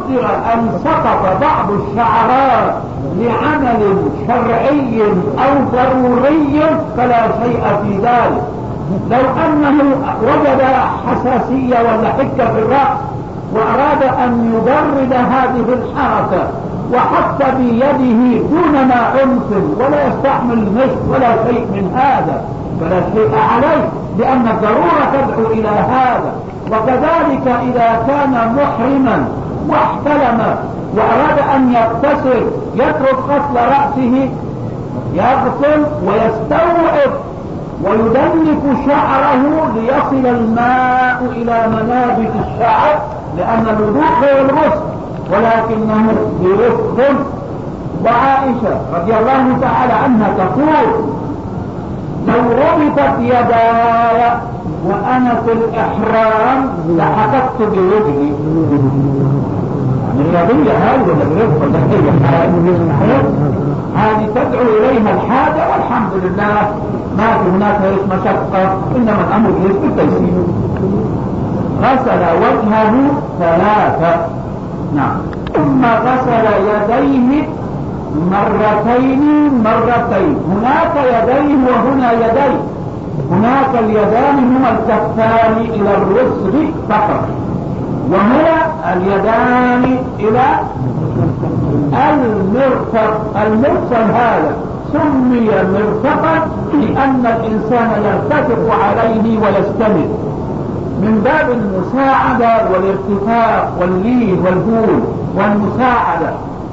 قدر أن سقط بعض الشعرات لعمل شرعي أو ضروري فلا شيء في ذلك. لو أنه وجد حساسية ولا حكة في الرأس وأراد أن يبرد هذه الحركة وحتى بيده دون ما عنف ولا يستحمل مشط ولا شيء من هذا فلا شيء عليه، لأن الضرورة تدعو إلى هذا. وكذلك إذا كان محرما واحتلم وأراد أن يغتسل يترك غسل رأسه، يغسل ويستوعب ويدلك شعره ليصل الماء إلى منابت الشعر، لأن الوضوء غير الغسل ولكنه برفق. وعائشة رضي الله تعالى عنها تقول: لو ربطت يداي وأنا في الإحرام لحكت بوجهي. الرياضية هذه ولا برفق ولا هذه تدعو إليها الحاجة، والحمد لله ما في هناك مشقة، إنما الأمر بالتيسير. غسل وجهه ثلاثة، نعم، ثم غسل يديه مرتين. هناك يديه وهنا يديه. هناك اليدان هما الكفان إلى الرسل فقط، وهنا اليدان إلى المرفق. المرفق هذا سمي مرفقا لأن الإنسان يرتفق عليه ويستمر من باب المساعدة والارتفاع واللين والهول والمساعدة.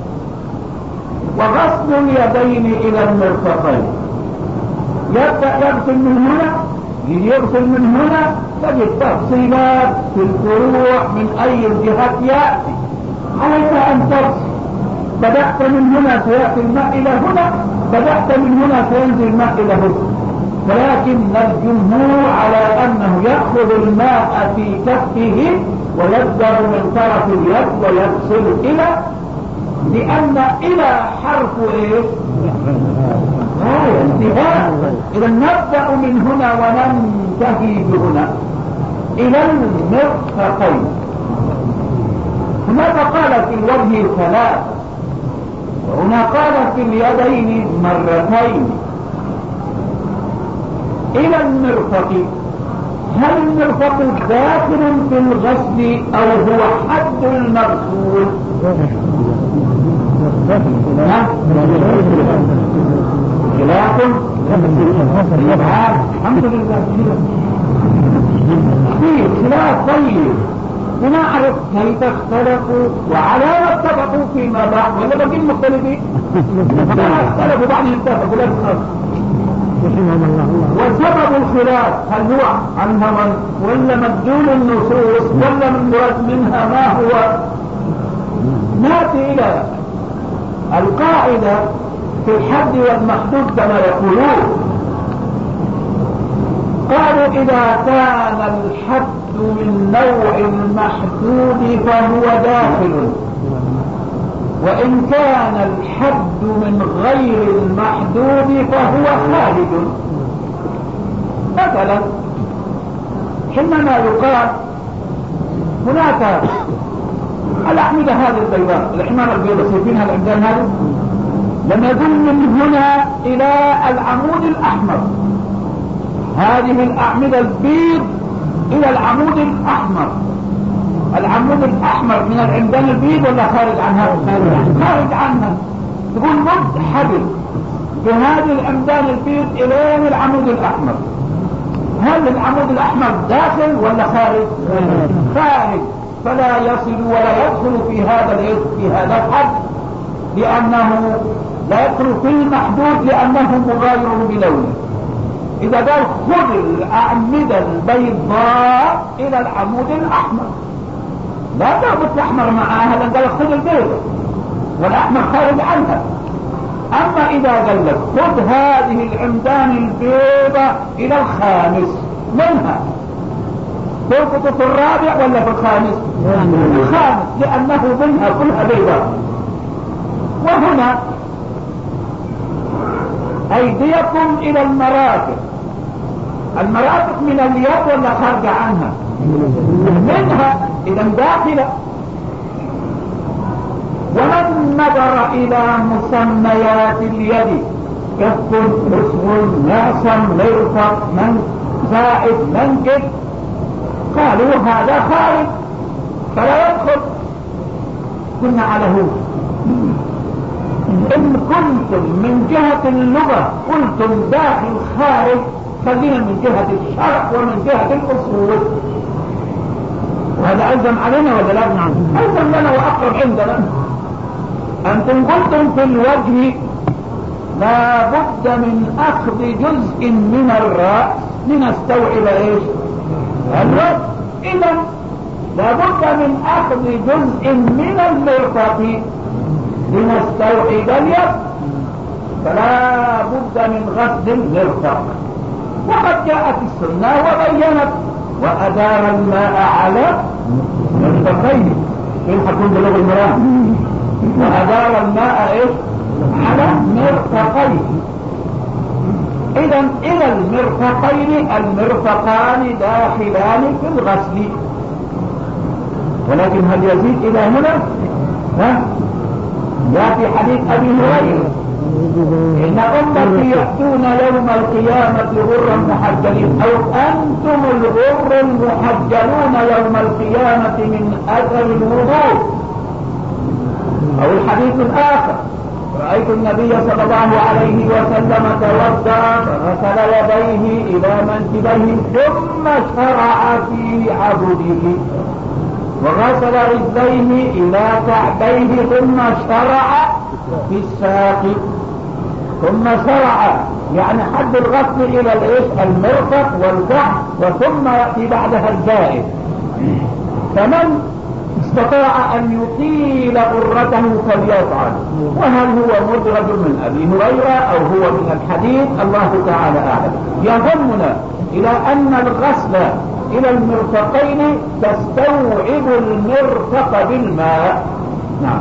وغسل اليدين إلى المرفقين، يبدأ يغسل من هنا، يغسل من هنا، تجد تفصيلات في الفروع من أي الجهات يأتي. عليك أن تغسل، بدأت من هنا سيأتي الماء إلى هنا، بدأت من هنا سينزل الماء إلى هنا. ولكن الجمهور على أنه يأخذ الماء في كفه ويصدر من طرف اليد ويغسل إلى، لأن إلى حرف إيه؟ انتهاء. إذا نبدأ من هنا وننتهي بهنا إلى المرفقين. هناك قال في الوجه ثلاث، وهنا قال في اليدين مرتين. إلى المرفق، هل المرفق داخل في الغسل أو هو حد المغسول؟ خلاف الحمد لله في خلاف طيب، ونعرف كيف اختلفوا وعلى ما اتفقوا فيما بعد، ولا باقيين مختلفين؟ اختلفوا بعض اتفقوا لا تخاف. وسبب الخلاف هل هو عن هوى ولا مدلول النصوص ولا من مراد منها ما هو؟ ناتي الى القاعدة في الحد والمحدود كما يقولون. قالوا إذا كان الحد من نوع المحدود فهو داخل، وإن كان الحد من غير المحدود فهو خارج. مثلا حينما يقال هناك الأعمدة هذه البيضاء، الحمار البيضاء شايفينها العمدان هذه، لما يقول من هنا إلى العمود الأحمر، هذه الأعمدة البيض إلى العمود الأحمر، العمود الأحمر من العمدان البيض ولا خارج عنها؟ خارج عنها. تقول مد حبل بهذه العمدان البيض إلى العمود الأحمر، هل العمود الأحمر داخل ولا خارج؟ خارج. فلا يصل ولا يدخل في هذا الحد، لأنه لا يدخل في المحدود لأنه مغاير بلونه. إذا قال خذ الأعمدة البيضاء إلى العمود الأحمر، لا تربط الأحمر معها، لأن قال خذ البيضاء والأحمر خارج عنها. أما إذا قال لك خذ هذه العمدان البيضاء إلى الخامس منها، تربط في الرابع ولا في الخامس؟ الخامس، لأنه منها كلها بيضاء. وهنا أيديكم إلى المرافق، المرافق من اليد ولا خارجة عنها؟ منها، إذا داخلة. ومن نظر إلى مسميات اليد كف، رسم، معصم، مرفق، زائد، منكب، قالوا هذا خارج فلا يدخل. كنا على هو إن كنتم من جهة اللغة قلتم داخل خارج، خلينا من جهة الشرع ومن جهة الأصول، وهذا ألزم علينا ولا لا؟ نعم ألزم لنا وأقرب عندنا. أنتم قلتم في الوجه لا بد من أخذ جزء من الرأس لنستوعب إيش؟ الوجه. إذا لا بد من أخذ جزء من المرفق لنستوعب اليد، فلا بد من غسل المرفق. وقد جاءت السنة وبينت وأدار الماء على مرفقين. كيف حكون بلغ المرام؟ وأدار الماء إيش؟ على مرفقين. إذا إلى المرفقين، المرفقان داخلان في الغسل. ولكن هل يزيد إلى هنا؟ جاء في حديث أبي هريرة إن أمتي يأتون يوم القيامة غرا محجلين، أو أنتم الغر المحجلون يوم القيامة من أثر الوضوء. أو الحديث الآخر رأيت النبي صلى الله عليه وسلم توضأ فغسل يديه إلى منكبيه ثم شرع في عضده، وغسل رجليه إلى كعبيه ثم شرع في الساق، ثم شرع يعني حد الغسل إلى المرفق والكعب، وثم يأتي بعدها الزائد. فمن استطاع أن يطيل غرته فليفعل. وهل هو مدرج من أبي هريرة أو هو من الحديث؟ الله تعالى أعلم. يهمنا إلى أن الغسل إلى المرفقين تستوعب المرفق بالماء. نعم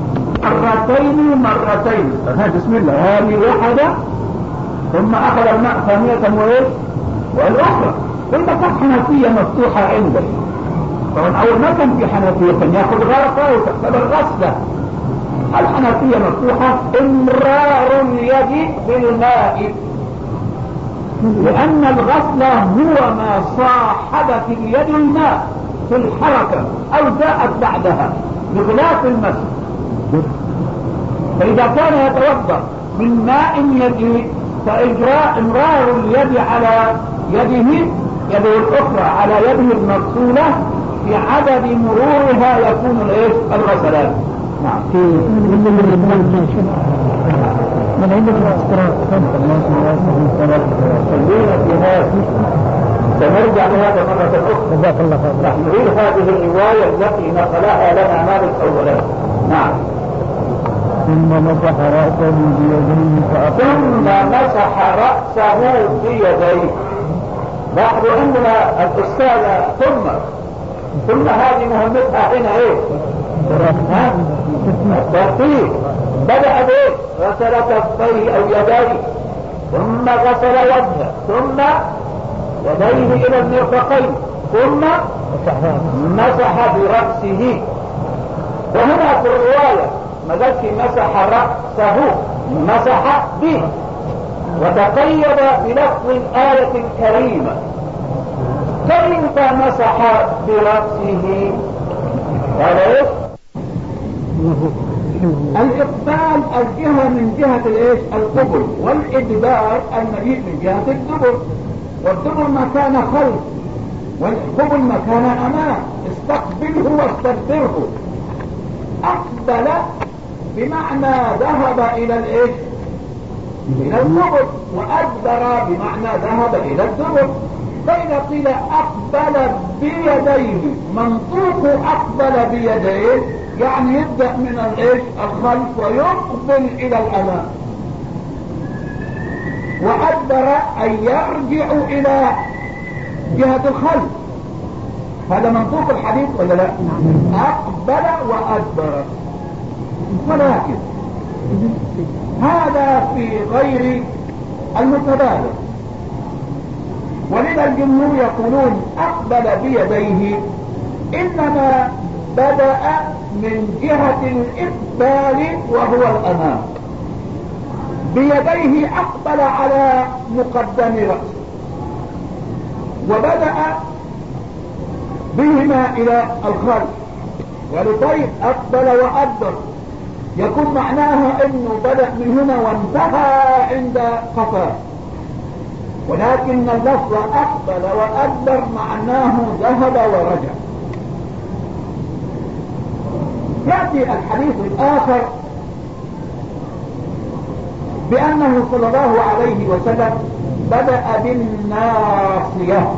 مرتين. بسم الله، هذه واحدة ثم أخذ الماء ثانية والأخرى. ثم كانت حنفية مفتوحة عنده، طبعا أول ما كان في حنفية كان يأخذ غرفة وتقبل غسلة. الحنفية مفتوحة إمرار اليد بالماء، لأن الغسل هو ما صاحب في اليد الماء في الحركة أو جاءت بعدها، بخلاف المسح. فإذا كان يتوضأ من ماء يجري فإجراء إمرار اليد على يده الأخرى على يده المغسولة في عدد مرورها يكون الغسلات. نعم. من عند الاستراحة سنرجع لهذا مرة أخرى. جزاك الله خير. نريد هذه الرواية التي نقلها لنا مالك أولا. نعم. ثم مسح رأسه بيديه. بعض عندنا الأستاذ ثم هذه مهمتها هنا الترتيب. بدأ به غسل كفيه أو يديه، ثم غسل وجهه، ثم يديه إلى المرفقين، ثم مسح برأسه. وهنا في الرواية ما قالش مسح رأسه، مسح به، وتقيد بلفظ الآية الكريمة. كيف مسح برأسه؟ هذا الإقبال الجهة من جهة القبل، والإدبار المجيء من جهة الدبر. والدبر مكان خلف والقبل مكان أمام. استقبله واستدبره. أقبل بمعنى ذهب إلى إلى القبل، وأدبر بمعنى ذهب إلى الدبر. فإذا قيل أقبل بيديه، منطوق أقبل بيديه يعني يبدأ من الخلف ويقبل إلى الأمام. وأدبر أن يرجع إلى جهة الخلف. هذا منطوق الحديث ولا لا؟ أقبل وأدبر. ولكن هذا في غير المتبادل، ولذا الجمهور يقولون أقبل بيديه إنما بدأ من جهة الإقبال وهو الأمام، بيديه أقبل على مقدم رأسه وبدأ بهما إلى الخلف. ولطيب أقبل وأدبر يكون معناها أنه بدأ من هنا وانتهى عند قفاه، ولكن اللفظ أقبل وأدبر معناه ذهب ورجع. يأتي الحديث الآخر بأنه صلى الله عليه وسلم بدأ بالناصية،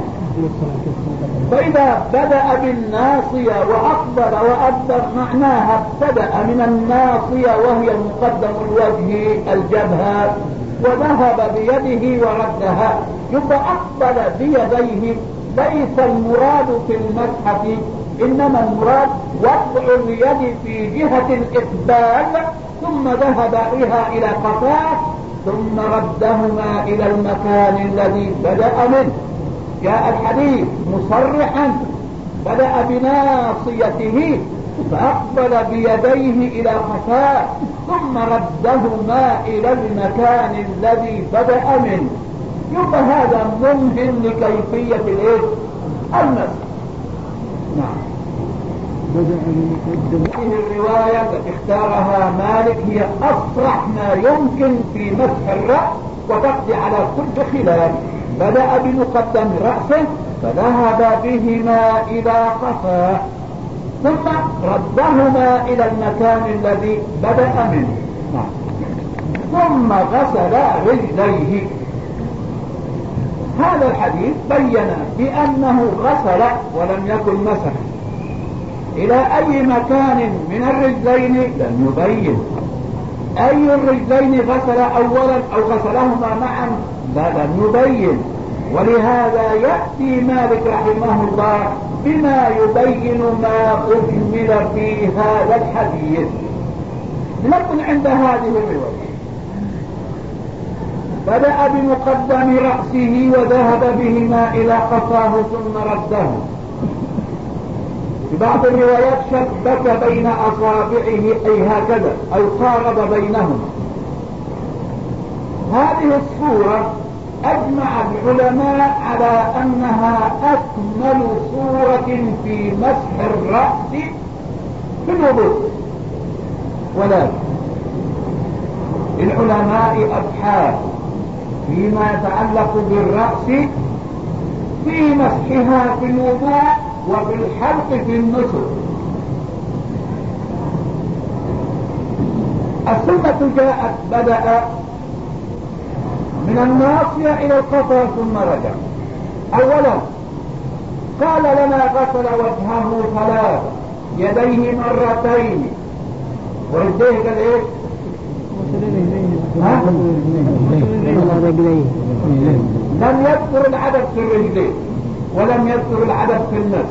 فإذا بدأ بالناصية وأقبل وأدبر معناها ابتدأ من الناصية وهي مقدم الوجه الجبهة وذهب بيده وردها، يبقى أقبل بيديه. ليس المراد في المسحة، إنما المراد وضع اليد في جهة الإقبال ثم ذهب بها إلى قفاه ثم ردهما إلى المكان الذي بدأ منه. جاء الحديث مصرحا بدأ بناصيته فأقبل بيديه إلى قفاه ثم ردهما إلى المكان الذي بدأ منه. يبقى هذا ممهن لكيفية المسح. نعم. هذه الرواية التي اختارها مالك هي أصرح ما يمكن في مسح الرأس وتقضي على كل خلاف. بدأ بمقدم رأسه فذهب بهما إلى قفاه ثم ردهما إلى المكان الذي بدأ منه. ثم غسل رجليه. هذا الحديث بين بأنه غسل ولم يكن مسح. إلى أي مكان من الرجلين لم يبين. أي الرجلين غسل أولا أو غسلهما معا لم يبين. ولهذا يأتي مالك رحمه الله بما يبين ما أجمل في هذا الحديث. لكن عند هذه الرواية بدأ بمقدم رأسه وذهب بهما إلى قفاه ثم رده. في بعض الروايات شبك بين أصابعه أي هكذا أو قارب بينهما. هذه الصورة أجمع العلماء على أنها أكمل صورة في مسح الرأس في الوضوء. ولكن العلماء أبحاث فيما يتعلق بالرأس في مسحها في الوضوء وفي الحلق في النسك. السنة جاءت بدأ من الناصية إلى القفا ثم رجع. أولا قال لنا غسل وجهه ثلاثة، يديه مرتين ورجليه قال ايه؟ لم يذكر العدد في الرجلين ولم يذكر العدد في النفس.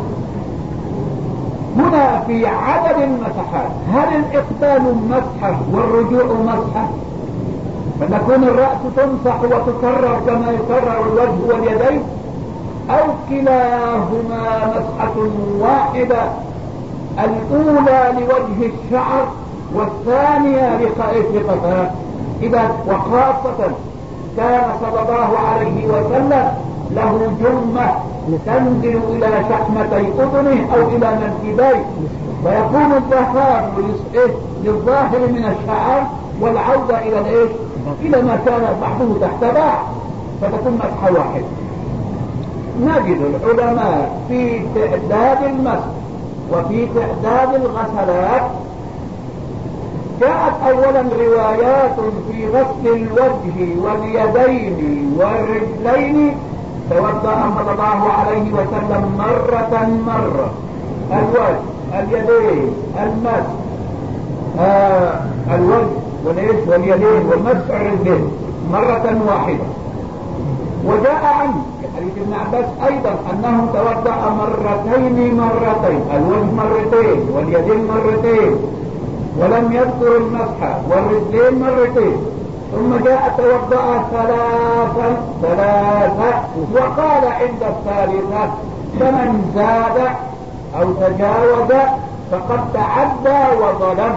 هنا في عدد المسحات هل الإقبال مسحة والرجوع مسحة؟ فتكون الرأس تمسح وتكرر كما يكرر الوجه واليدين، أو كلاهما مسحة واحدة، الأولى لوجه الشعر والثانية لقفاه. إذا وخاصة كان صلى الله عليه وسلم له جمة تنزل إلى شحمتي أذنه أو إلى منكبيه، فيكون الذهاب للظاهر من الشعر والعودة إلى ما كان بعضه تحت بعض، فتكون مسحة واحدة. نجد العلماء في تعداد المسح وفي تعداد الغسلات جاءت أولا روايات في غسل الوجه واليدين والرجلين توضأ صلى الله عليه وسلم مرة الوجه اليدين المسح الوجه واليدين والمسح الرجلين مرة واحدة. وجاء عنه في حديث ابن عباس أيضا أنه توضأ مرتين الوجه مرتين واليدين مرتين ولم يذكر المسح والرجلين مرتين. ثم جاء توضأ ثلاثة وقال عند الثالثة فمن زاد أو تجاوز فقد تعدى وظلم.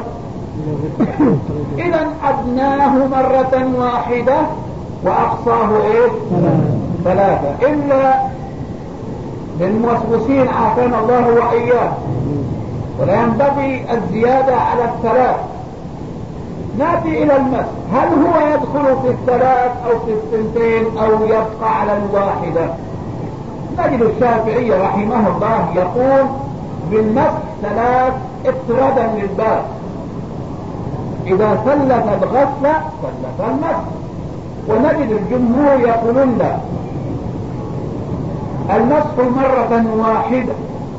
إذا أدناه مرة واحدة وأقصاه إيه؟ 3. إلا للموسوسين عافانا الله وإياه، ولا ينبغي الزيادة على 3. نأتي إلى المس، هل هو يدخل في 3 أو في 2 أو يبقى على 1؟ نجد الشافعي رحمه الله يقول بالمس 3 اطرادا للباب. إذا ثلث الغسل ثلث المس. ونجد الجمهور يقولون لا، المسح مرة واحدة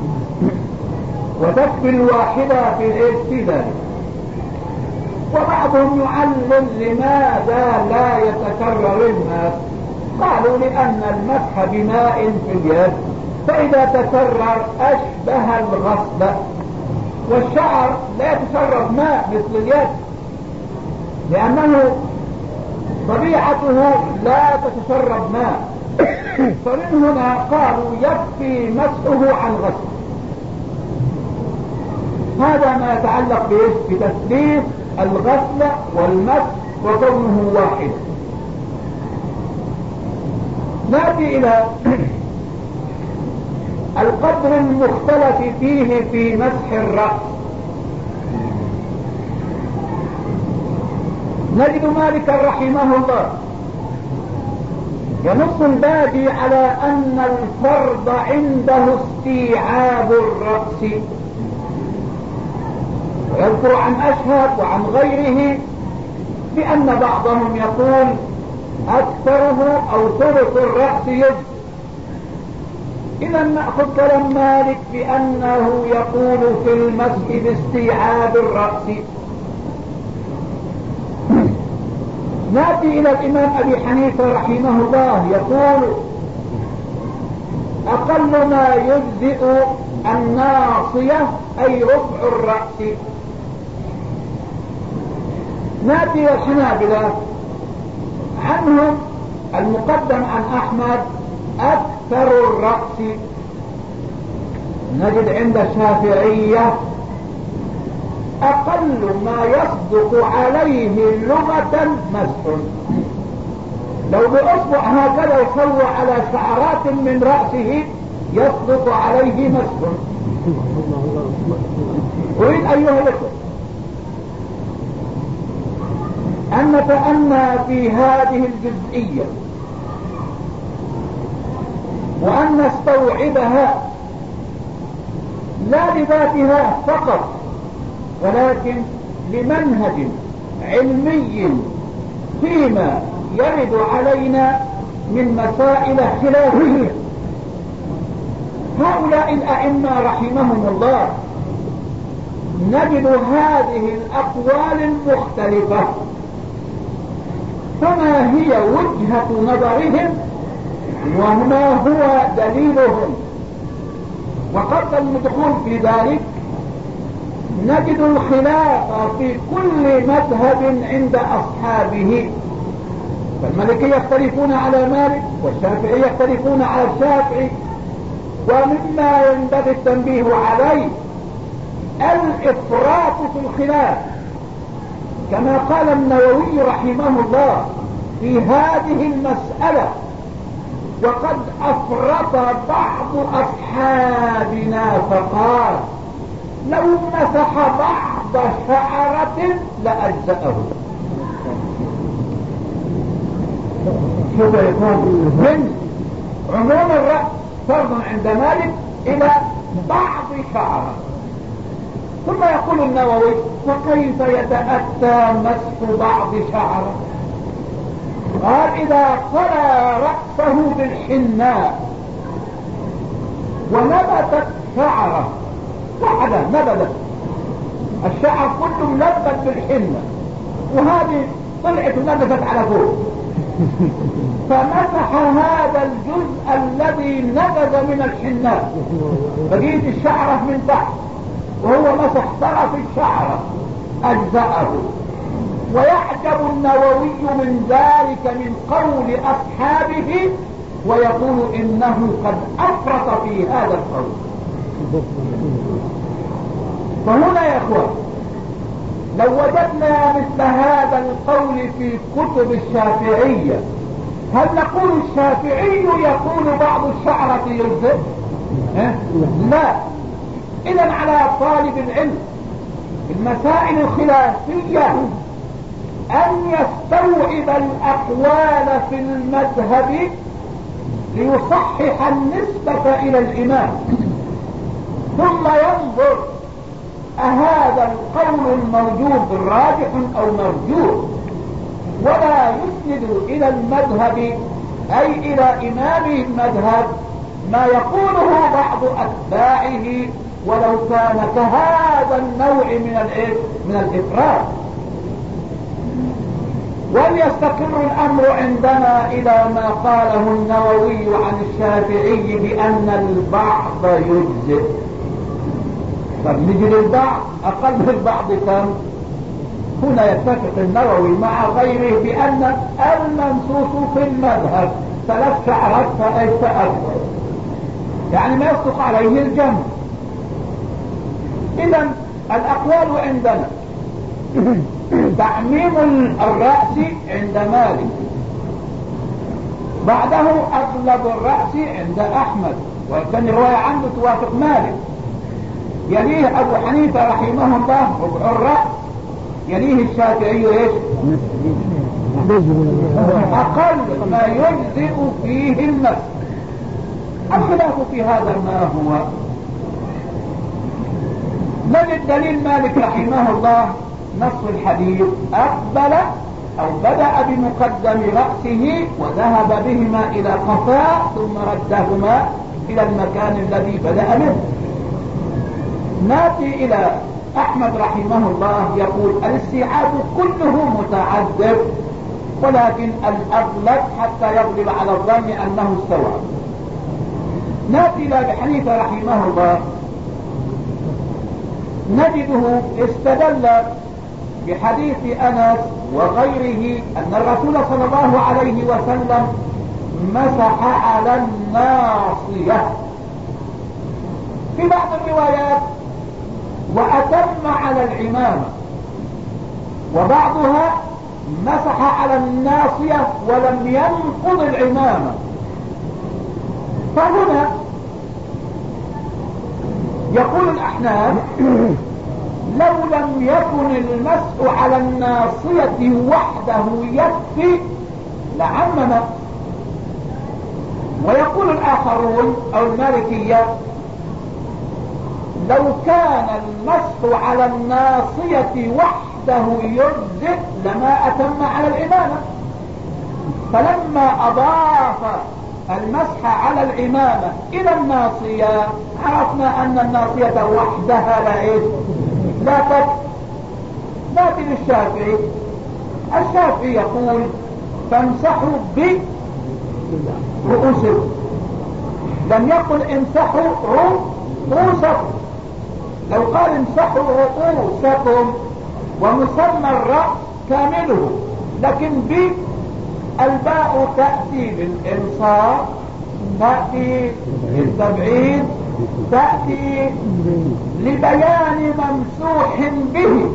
وتكفي 1 في ذلك. وبعضهم يعلل لماذا لا يتكرر المس، قالوا لأن المسح بماء في اليد، فإذا تكرر أشبه الغسل، والشعر لا يتشرب ماء مثل اليد لأنه طبيعته لا تتشرب ماء. فمن هنا قالوا يكفي مسحه عن غسل. هذا ما يتعلق بتثليث الغسل والمسح وكونه واحد. نأتي إلى القدر المختلف فيه في مسح الرأس. نجد مالك رحمه الله ينص البادي على أن الفرض عنده استيعاب الرأس، ويذكر عن أشهب وعن غيره بأن بعضهم يقول أكثره أو ثلث الرأس يجب. إذا نأخذ كلام مالك بأنه يقول في المسح باستيعاب الرأس. نأتي إلى الإمام أبي حنيفة رحمه الله يقول أقل ما يجزئ الناصية أي ربع الرأس. نأتي إلى الحنابلة، عنهم المقدم عن أحمد أكثر الرأس. نجد عند الشافعية أقل ما يصدق عليه لغة مسح. لو بأصبع هكذا يسوى على شعرات من رأسه يصدق عليه مسح. أريد أيها الأخوة أن نتأمل في هذه الجزئية وأن نستوعبها لا لذاتها فقط، ولكن لمنهج علمي فيما يرد علينا من مسائل خلافية. هؤلاء الأئمة رحمهم الله نجد هذه الأقوال المختلفة، فما هي وجهة نظرهم وما هو دليلهم؟ وقبل الدخول في ذلك نجد الخلاف في كل مذهب عند أصحابه. فالمالكية يختلفون على مالك، والشافعي يختلفون على الشافعي. ومما ينبغي التنبيه عليه الإفراط في الخلاف، كما قال النووي رحمه الله في هذه المسألة: وقد أفرط بعض أصحابنا فقال لو مسح بعض شعرة لأجزأه. شوف يكون من عموم الرأس فرض عند مالك إلى بعض شعرة. ثم يقول النووي: وكيف يتأتى مسح بعض شعرة؟ قال: إذا طلى رأسه بالحناء ونبتت شعرة واحدة، نبتت الشعر كله ملبت بالحنة، وهذه طلعت ونبتت على فوق، فمسح هذا الجزء الذي نبذ من الحناء، بقيت الشعرة من تحت، وهو مسح طرف الشعرة، أجزأه. ويعجب النووي من ذلك من قول أصحابه، ويقول إنه قد أفرط في هذا القول. فهنا يا اخوان لو وجدنا مثل هذا القول في كتب الشافعية هل نقول الشافعي يقول بعض الشعرة يجزئ؟ لا. اذا على طالب العلم المسائل الخلافية ان يستوعب الاقوال في المذهب ليصحح النسبة الى الامام، ثم ينظر أهذا القول الموجود راجح أو مرجوح، ولا يسند إلى المذهب أي إلى إمام المذهب ما يقوله بعض أتباعه ولو كان كهذا النوع من الإفراد. وليستقر الأمر عندنا إلى ما قاله النووي عن الشافعي بأن البعض يجزئ. طب نجي للبعض، أقل من البعض كم؟ هنا يتفق النووي مع غيره بأن المنصوص في المذهب 3 شعرات فأكثر، يعني ما يصدق عليه الجمع. إذا الأقوال عندنا تعميم الرأس عند مالك، بعده أغلب الرأس عند أحمد، وكان الرواية عنده توافق مالك، يليه أبو حنيفة رحمه الله ربع الرأس، يليه الشافعي ايش؟ أقل ما يجزئ فيه المس. الخلاف في هذا ما هو؟ من الدليل؟ مالك رحمه الله نص الحديث أقبل أو بدأ بمقدم رأسه وذهب بهما إلى قفاء ثم ردهما إلى المكان الذي بدأ منه. ناتي إلى أحمد رحمه الله يقول الاستيعاب كله متعذب، ولكن الأغلب حتى يغلب على الظن أنه استوعب. ناتي إلى أبي حنيفة رحمه الله نجده استدل بحديث أنس وغيره أن الرسول صلى الله عليه وسلم مسح على الناصية في بعض الروايات وأتم على العمامة، وبعضها مسح على الناصية ولم ينقض العمامة. فهنا يقول الأحناف لو لم يكن المسح على الناصية وحده يكفي لعمم. ويقول الآخرون أو المالكية لو كان المسح على الناصية وحده يجزئ لما أتم على العمامة، فلما أضاف المسح على العمامة إلى الناصية عرفنا أن الناصية وحدها لا تكفي. ناتي للشافعي. الشافعي يقول فامسحوا برؤوسكم، لم يقل امسحوا رؤوسكم. لو قال امسحوا رؤوسكم ومسمى الرأس كامله، لكن الباء تأتي بالإنصاف، تأتي بالتبعيد، تأتي لبيان ممسوح به.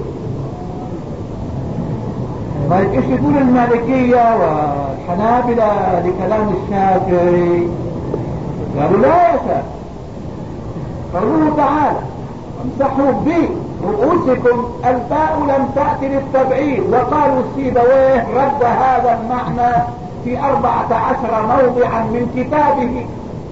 طيب ايش يقول المالكية والحنابلة لكلام الشافعي؟ قالوا لا يا شافعي، قالوا تعالى امسحوا برؤوسكم، الباء لم تأتي للتبعيد، وقالوا سيبويه رد هذا المعنى في 14 موضعا من كتابه.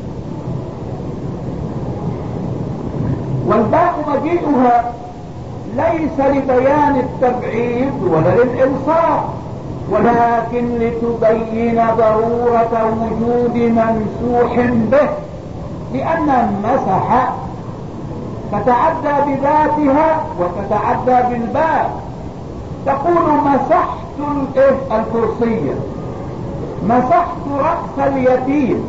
والباء مجيئها ليس لبيان التبعيد ولا للإنصاف، ولكن لتبين ضرورة وجود ممسوح به، لأن مسح تتعدى بذاتها وتتعدى بالباء. تقول مسحت الكرسية، مسحت رأس اليتيم،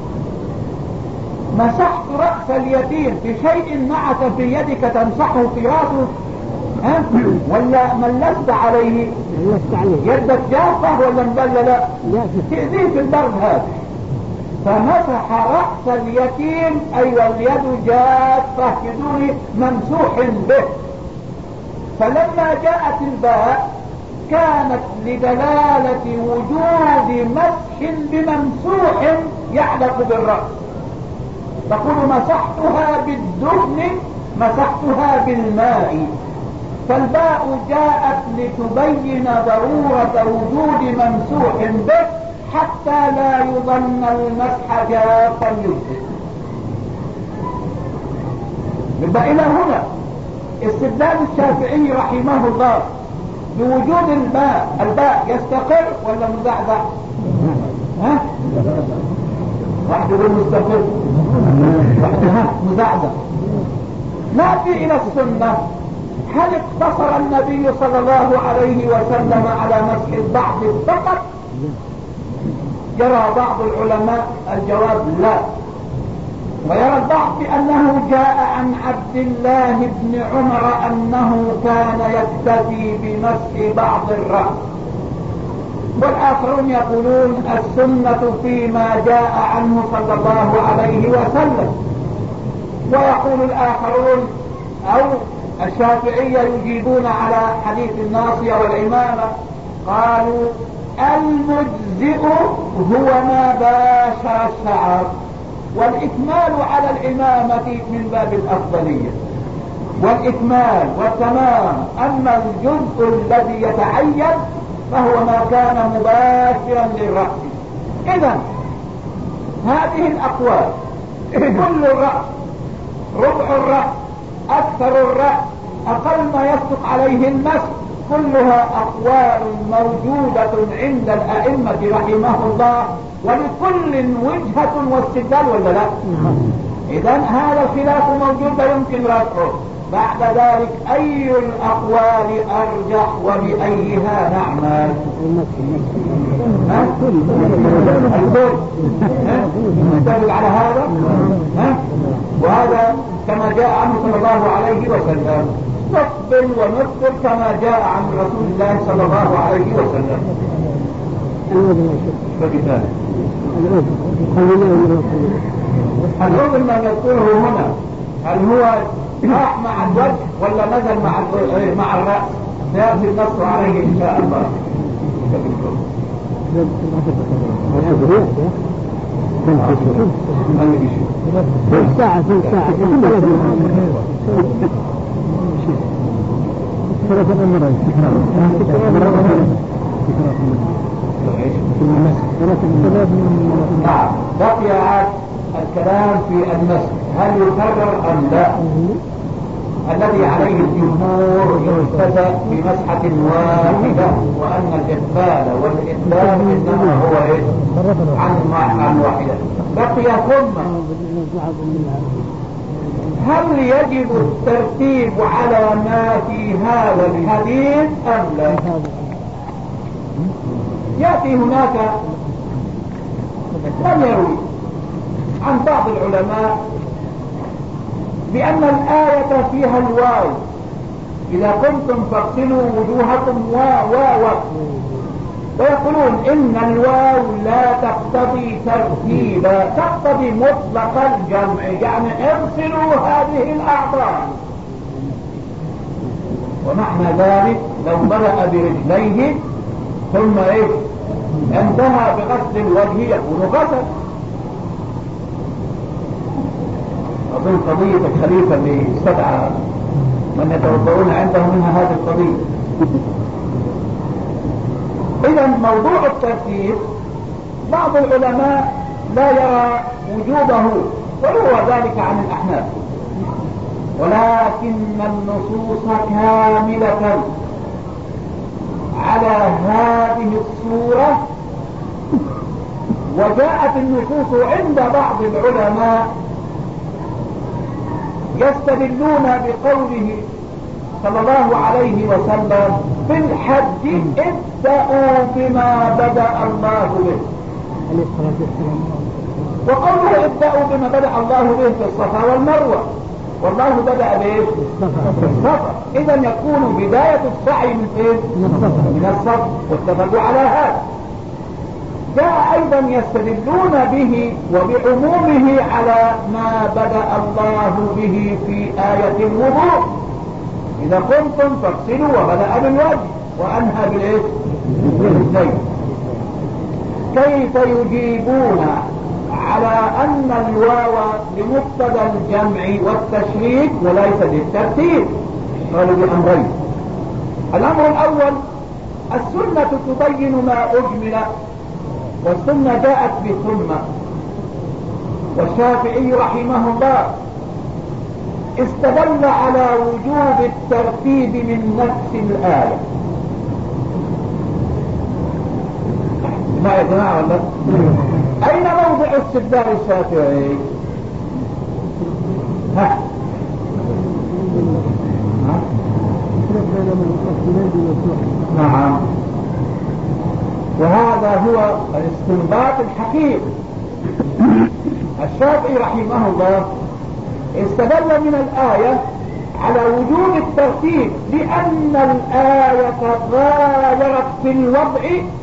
مسحت رأس اليتيم بشيء معك في يدك تمسحه في رأسه، ولا ملست عليه؟ يدك جافة ولا مبللة؟ تأذيه في البرد هذا. فمسح رأس اليتيم، أي واليد جافة بدون ممسوح به. فلما جاءت الباء كانت لدلالة وجود مسح بممسوح يعلق بالرأس. تقول مسحتها بالدهن، مسحتها بالماء. فالباء جاءت لتبين ضرورة وجود ممسوح به حتى لا يظن المسح جافا يجزئ. يبقى إلى هنا استدلال الشافعي رحمه الله بوجود الباء يستقر ولا مزعزع؟ ها؟ واحد يقول مستقر، واحد مزعزع. نأتي إلى السنة. هل اقتصر النبي صلى الله عليه وسلم على مسح البعض فقط؟ يرى بعض العلماء الجواب لا، ويرى البعض بأنه جاء عن عبد الله بن عمر أنه كان يكتفي بمسح بعض الرأس، والآخرون يقولون السنة فيما جاء عنه صلى الله عليه وسلم. ويقول الآخرون أو الشافعية يجيبون على حديث الناصية والعمامة، قالوا المجزئ هو ما باشر الشعر، والإكمال على العمامة من باب الأفضلية والإكمال والتمام. أما الجزء الذي يتعين فهو ما كان مباشرا للرأس. إذن هذه الأقوال كل الرأس، ربع الرأس، أكثر الرأس، أقل ما يصدق عليه المسح، كلها أقوال موجودة عند الأئمة رحمه الله، ولكل وجهة واستدلال ولا لا؟ إذن هذا الخلاف موجود يمكن رفعه. بعد ذلك أي الأقوال أرجح وبأيها نعمل؟ نتفق على هذا؟ وهذا كما جاء عنه صلى الله عليه وسلم، نقبل ونذكر كما جاء عن رسول الله صلى الله عليه وسلم. العذر ما نذكره هنا هل هو راح مع الوجه ولا نزل مع الرأس؟ سيأتي النص عليه إن شاء الله. ساعة بقي عاد الكلام في المسح، هل يكرر أم لا؟ الذي عليه الجمهور يكتفى بمسحة واحدة، وأن الإقبال والإقبال إنما هو عن واحدة. بقي ثم هل يجب الترتيب على ما في هذا الحديث أم لا؟ يأتي هناك من يروي عن بعض العلماء بأن الآية فيها الواو، إذا كنتم فاغسلوا وجوهكم واو، ويقولون إن الواو لا تقتضي ترتيبا، تقتضي مطلق الجمع، يعني اغسلوا هذه الأعضاء. ومعنى ذلك لو بدأ برجليه ثم انتهى بغسل الوجه يكون غسل. أظن قضية الخليفة اللي استدعى من يتوضؤون عنده منها هذه القضية. إذا موضوع الترتيب بعض العلماء لا يرى وجوبه ويروى ذلك عن الأحناف، ولكن النصوص كاملة على هذه الصورة، وجاءت النصوص عند بعض العلماء يستدلون بقوله صلى الله عليه وسلم في الحج ابدأوا بما بدأ الله به، وقوله ابدأوا بما بدأ الله به في الصفا والمروة، والله بدأ به في الصفا. إذا يكون بداية السعي من فين؟ من الصفا، واتفقوا على هذا. جاء أيضا يستدلون به وبعمومه على ما بدأ الله به في آية الوضوء: إذا قمتم فاغسلوا، وبدأ بالوجه وأنهى باليدين. كيف يجيبون على أن الواو لمقتضى الجمع والتشريك وليس للترتيب؟ قالوا بأمرين: الأمر الأول، السنة تبين ما أجمل، والسنة جاءت بثم. والشافعي رحمه الله استدل على وجوب الترتيب من نفس الآية. ما يا جماعة ولا؟ أين موضع استدلال الشافعي؟ ها؟ نعم، وهذا هو الاستنباط الحقيقي. الشافعي رحمه الله استدل من الآية على وجوب الترتيب لأن الآية غايرت في الوضع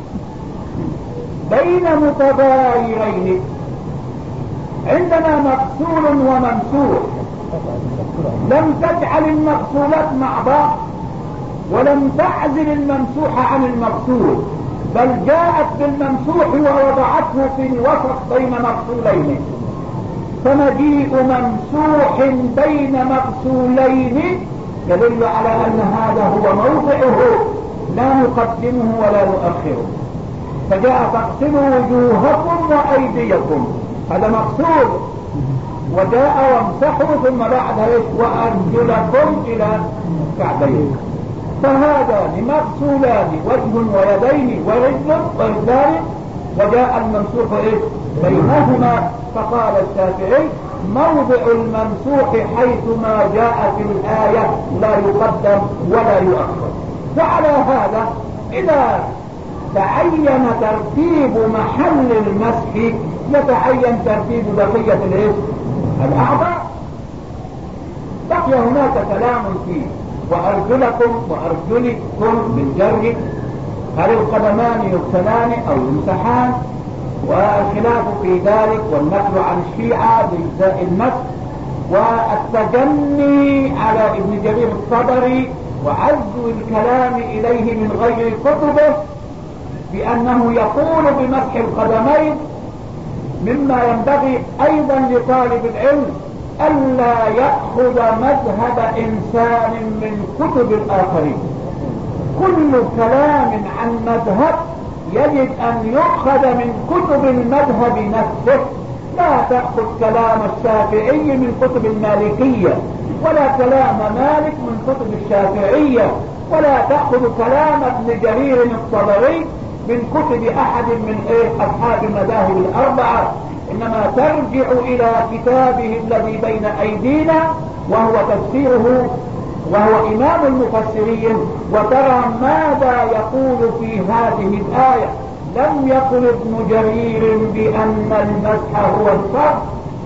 بين متغايرين. عندنا مغسول وممسوح، لم تجعل المغسولات مع بعض ولم تعزل الممسوح عن المغسول، بل جاءت بالممسوح ووضعته في الوسط بين مغسولين. فمجيء ممسوح بين مغسولين يدل على أن هذا هو موضعه، لا نقدمه ولا نؤخره. فجاء: فاغسلوا وجوهكم وأيديكم، هذا مغسول. وجاء: وامسحوا، ثم بعدها وأرجلكم إلى كعبين. فهذان مغسولان، وجه ويدين ورجلان، وجاء الممسوح بينهما. فقال الشافعي: موضع الممسوح حيثما جاء في الآية لا يقدم ولا يؤخر. وعلى هذا إذا تعين ترتيب محل المسح يتعين ترتيب بقية الأعضاء. بقي هناك كلام فيه: وأرجلكم وأرجلكم بالجر، هل القدمان يغسلان أو يمسحان؟ والخلاف في ذلك والنقل عن الشيعة بإجزاء المسح، والتجني على ابن جرير الطبري وعزو الكلام إليه من غير كتبه بأنه يقول بمسح القدمين. مما ينبغي أيضا لطالب العلم ألا يأخذ مذهب إنسان من كتب الآخرين. كل كلام عن مذهب يجب أن يؤخذ من كتب المذهب نفسه. لا تأخذ كلام الشافعي من كتب المالكية، ولا كلام مالك من كتب الشافعية، ولا تأخذ كلام ابن جرير الطبري من كتب أحد من أصحاب المذاهب الأربعة. إنما ترجع إلى كتابه الذي بين أيدينا وهو تفسيره، وهو إمام المفسرين، وترى ماذا يقول في هذه الآية. لم يقل ابن جرير بأن المسح هو الفرض،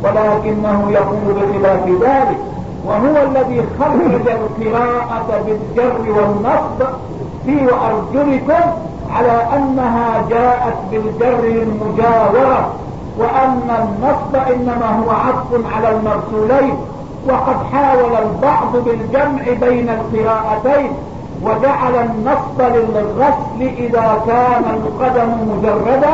ولكنه يقول بخلاف ذلك، وهو الذي خرج القراءة بالجر والنصب في وأرجلكم على أنها جاءت بالجر المجاورة، وأن النصب إنما هو عطف على المرسولين. وقد حاول البعض بالجمع بين القراءتين وجعل النصب للغسل إذا كان القدم مجردا،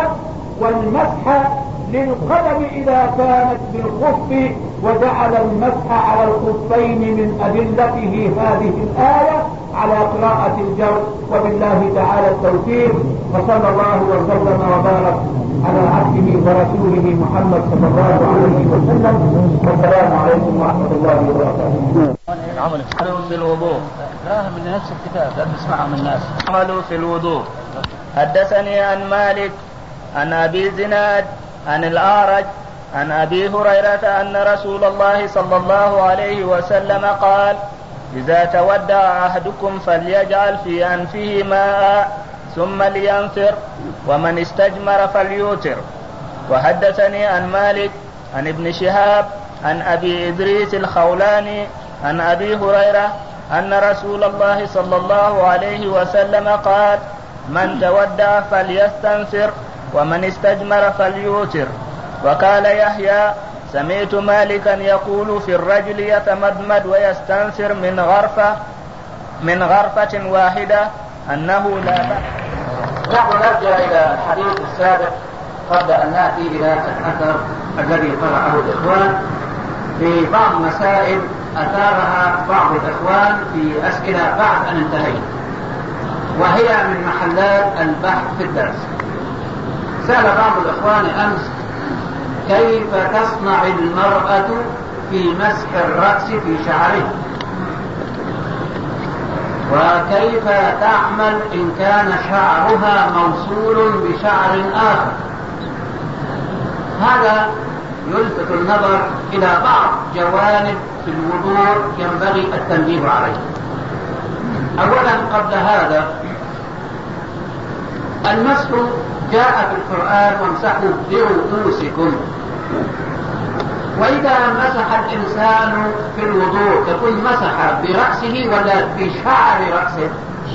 والمسح للقدم إذا كانت بالخف، وجعل المسح على الخفين من أدلته هذه الآية على قراءة الجر. وبالله تعالى التوفيق، وصلى الله وسلم وبارك على عبده ورسوله محمد صلى الله عليه وسلم. والسلام عليكم ورحمة الله وبركاته. عملوا في الوضوء، اقراها من نفس الكتاب لا تسمعها من الناس. عملوا في الوضوء. حدثني عن مالك عن أبي زناد عن الأعرج عن أبي هريرة أن رسول الله صلى الله عليه وسلم قال: إذا تودع أحدكم فليجعل في أنفه ماء ثم لينثر، ومن استجمر فليوتر. وحدثني عن مالك عن ابن شهاب عن أبي إدريس الخولاني عن أبي هريرة أن رسول الله صلى الله عليه وسلم قال: من تودع فليستنثر ومن استجمر فليوتر. وقال يحيى سمعت مالكا يقول في الرجل يتمدمد ويستنثر من غرفة واحدة أنه لا بأس. نحن نرجع إلى الحديث السابق قبل أن نأتي إلى الأثر الذي طرحه الإخوان في بعض مسائل أثارها بعض الإخوان في أسئلة بعد أن انتهينا، وهي من محلات البحث في الدرس. سأل بعض الإخوان أمس كيف تصنع المرأة في مسح الرأس في شعرها، وكيف تعمل إن كان شعرها موصول بشعر آخر. هذا يلفت النظر إلى بعض جوانب في الوضوء ينبغي التنبيه عليه. أولا قبل هذا، المسح جاء في القرآن وامسحوا برؤوسكم، وإذا مسح الإنسان في الوضوء يكون مسح برأسه ولا بشعر رأسه؟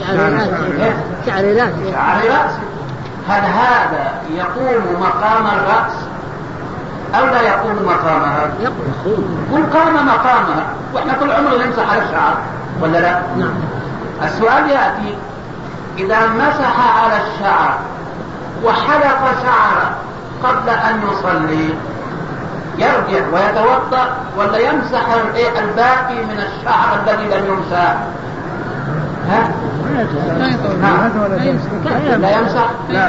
شعر رأسه. هل هذا يقوم مقام الرأس أو لا يقوم مقامها؟ يقوم قام مقامها، وإحنا طول عمرنا نمسح على الشعر ولا لا؟ نعم. السؤال يأتي إذا مسح على الشعر وحلق شعره قبل أن يصلي يرجع ويتوضأ ولا يمسح الباقي من الشعر الذي لم يمسح؟ لا يمسح؟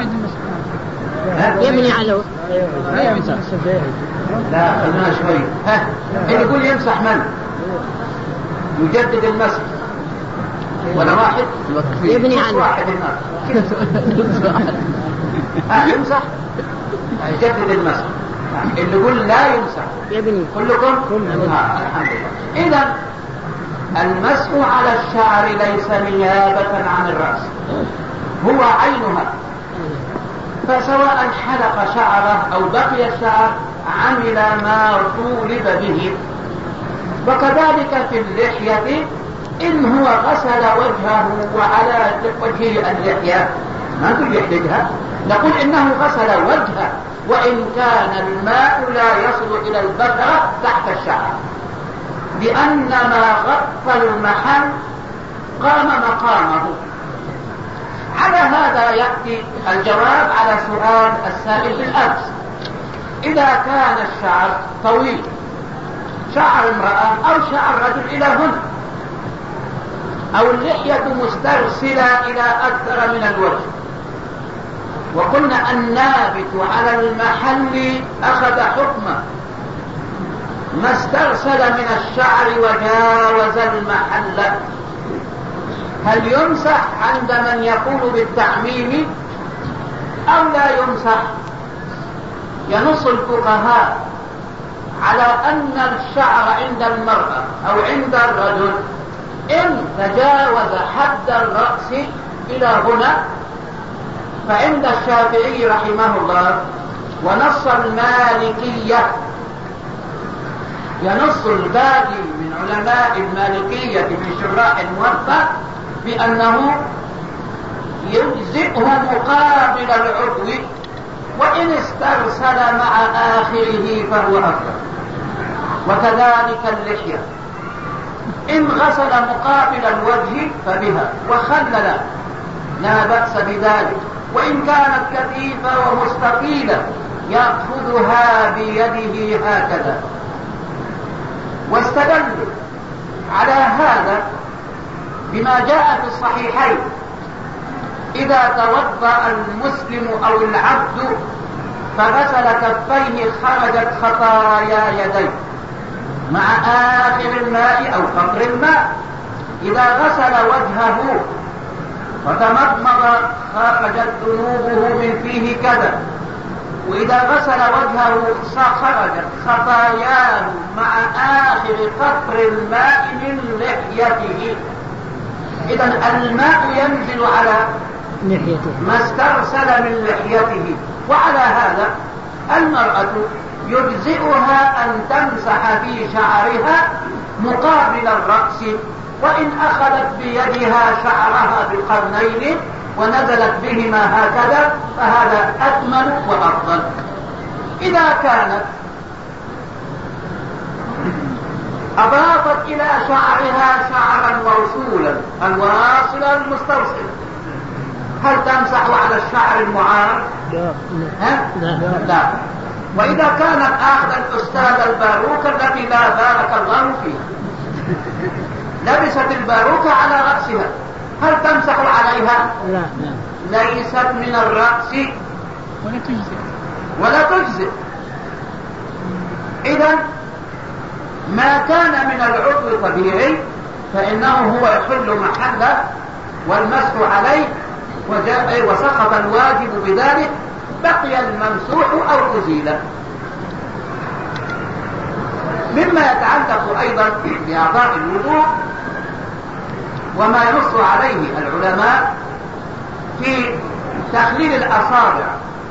يبني على لا يمسح. لا خلنا شوي. اللي يقول يمسح من؟ يجدد المسح ولا واحد؟ يبني على واحد يمسح يجدد المسح. اللي يقول لا يمسح يبني كلكم؟ الحمد لله. إذا المسح على الشعر ليس نيابة عن الرأس، هو عينها، فسواء حلق شعره أو بقي الشعر عمل ما طولب به. وكذلك في اللحية، إن هو غسل وجهه وعلى وجهه اللحية ما نقول يحلقها، نقول إنه غسل وجهه، وإن كان الماء لا يصل إلى البشرة تحت الشعر، لأن ما غطى المحل قام مقامه. على هذا يأتي الجواب على سؤال السائل بالأمس. إذا كان الشعر طويل، شعر امرأة أو شعر رجل إلى هنا، أو اللحية مسترسلة إلى أكثر من الوجه، وقلنا النابت على المحل أخذ حكمه، ما استرسل من الشعر وجاوز المحل، هل يمسح عند من يقول بالتعميم أو لا يمسح؟ ينص الفقهاء على أن الشعر عند المرأة أو عند الرجل إن تجاوز حد الرأس إلى هنا، فعند الشافعي رحمه الله ونص المالكية، ينص الباقي من علماء المالكية من شراح الموفق بأنه يجزئه مقابل العضو، وإن استرسل مع آخره فهو أفضل. وكذلك اللحية، إن غسل مقابل الوجه فبها وخلل لا بأس بذلك، وإن كانت كثيفة ومستقيلة يأخذها بيده هكذا. واستدلوا على هذا بما جاء في الصحيحين: إذا توضأ المسلم أو العبد فغسل كفيه خرجت خطايا يديه مع آخر الماء أو قطر الماء. إذا غسل وجهه وتمضمض خرجت ذنوبه من فيه كذا، وإذا غسل وجهه خرجت خطاياه مع آخر قطر الماء من لحيته. إذن الماء ينزل على لحيته ما استرسل من لحيته. وعلى هذا المرأة يجزئها أن تمسح في شعرها مقابل الرأس، وإن أخذت بيدها شعرها بالقرنين ونزلت بهما هكذا فهذا أكمل وأفضل. إذا كانت أضافت إلى شعرها شعرا موصولا الواصل المستوصل، هل تمسح على الشعر المعار؟ لا. وإذا كانت أخذ الأستاذ الباروكة التي لا بارك الله فيها لبست الباروكة على رأسها، هل تمسح عليها؟ لا. ليست من الرأس ولا تجزئ. إذن ما كان من العضو طبيعي فإنه هو يحل محله والمسح عليه وسقط الواجب بذلك، بقي الممسوح أو أزيل. مما يتعلق أيضا بأعضاء الوضوء وما ينص عليه العلماء في تخليل الأصابع،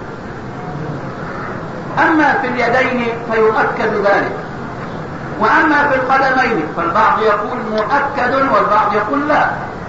أما في اليدين فيؤكد ذلك، وأما في القدمين فالبعض يقول مؤكد والبعض يقول لا.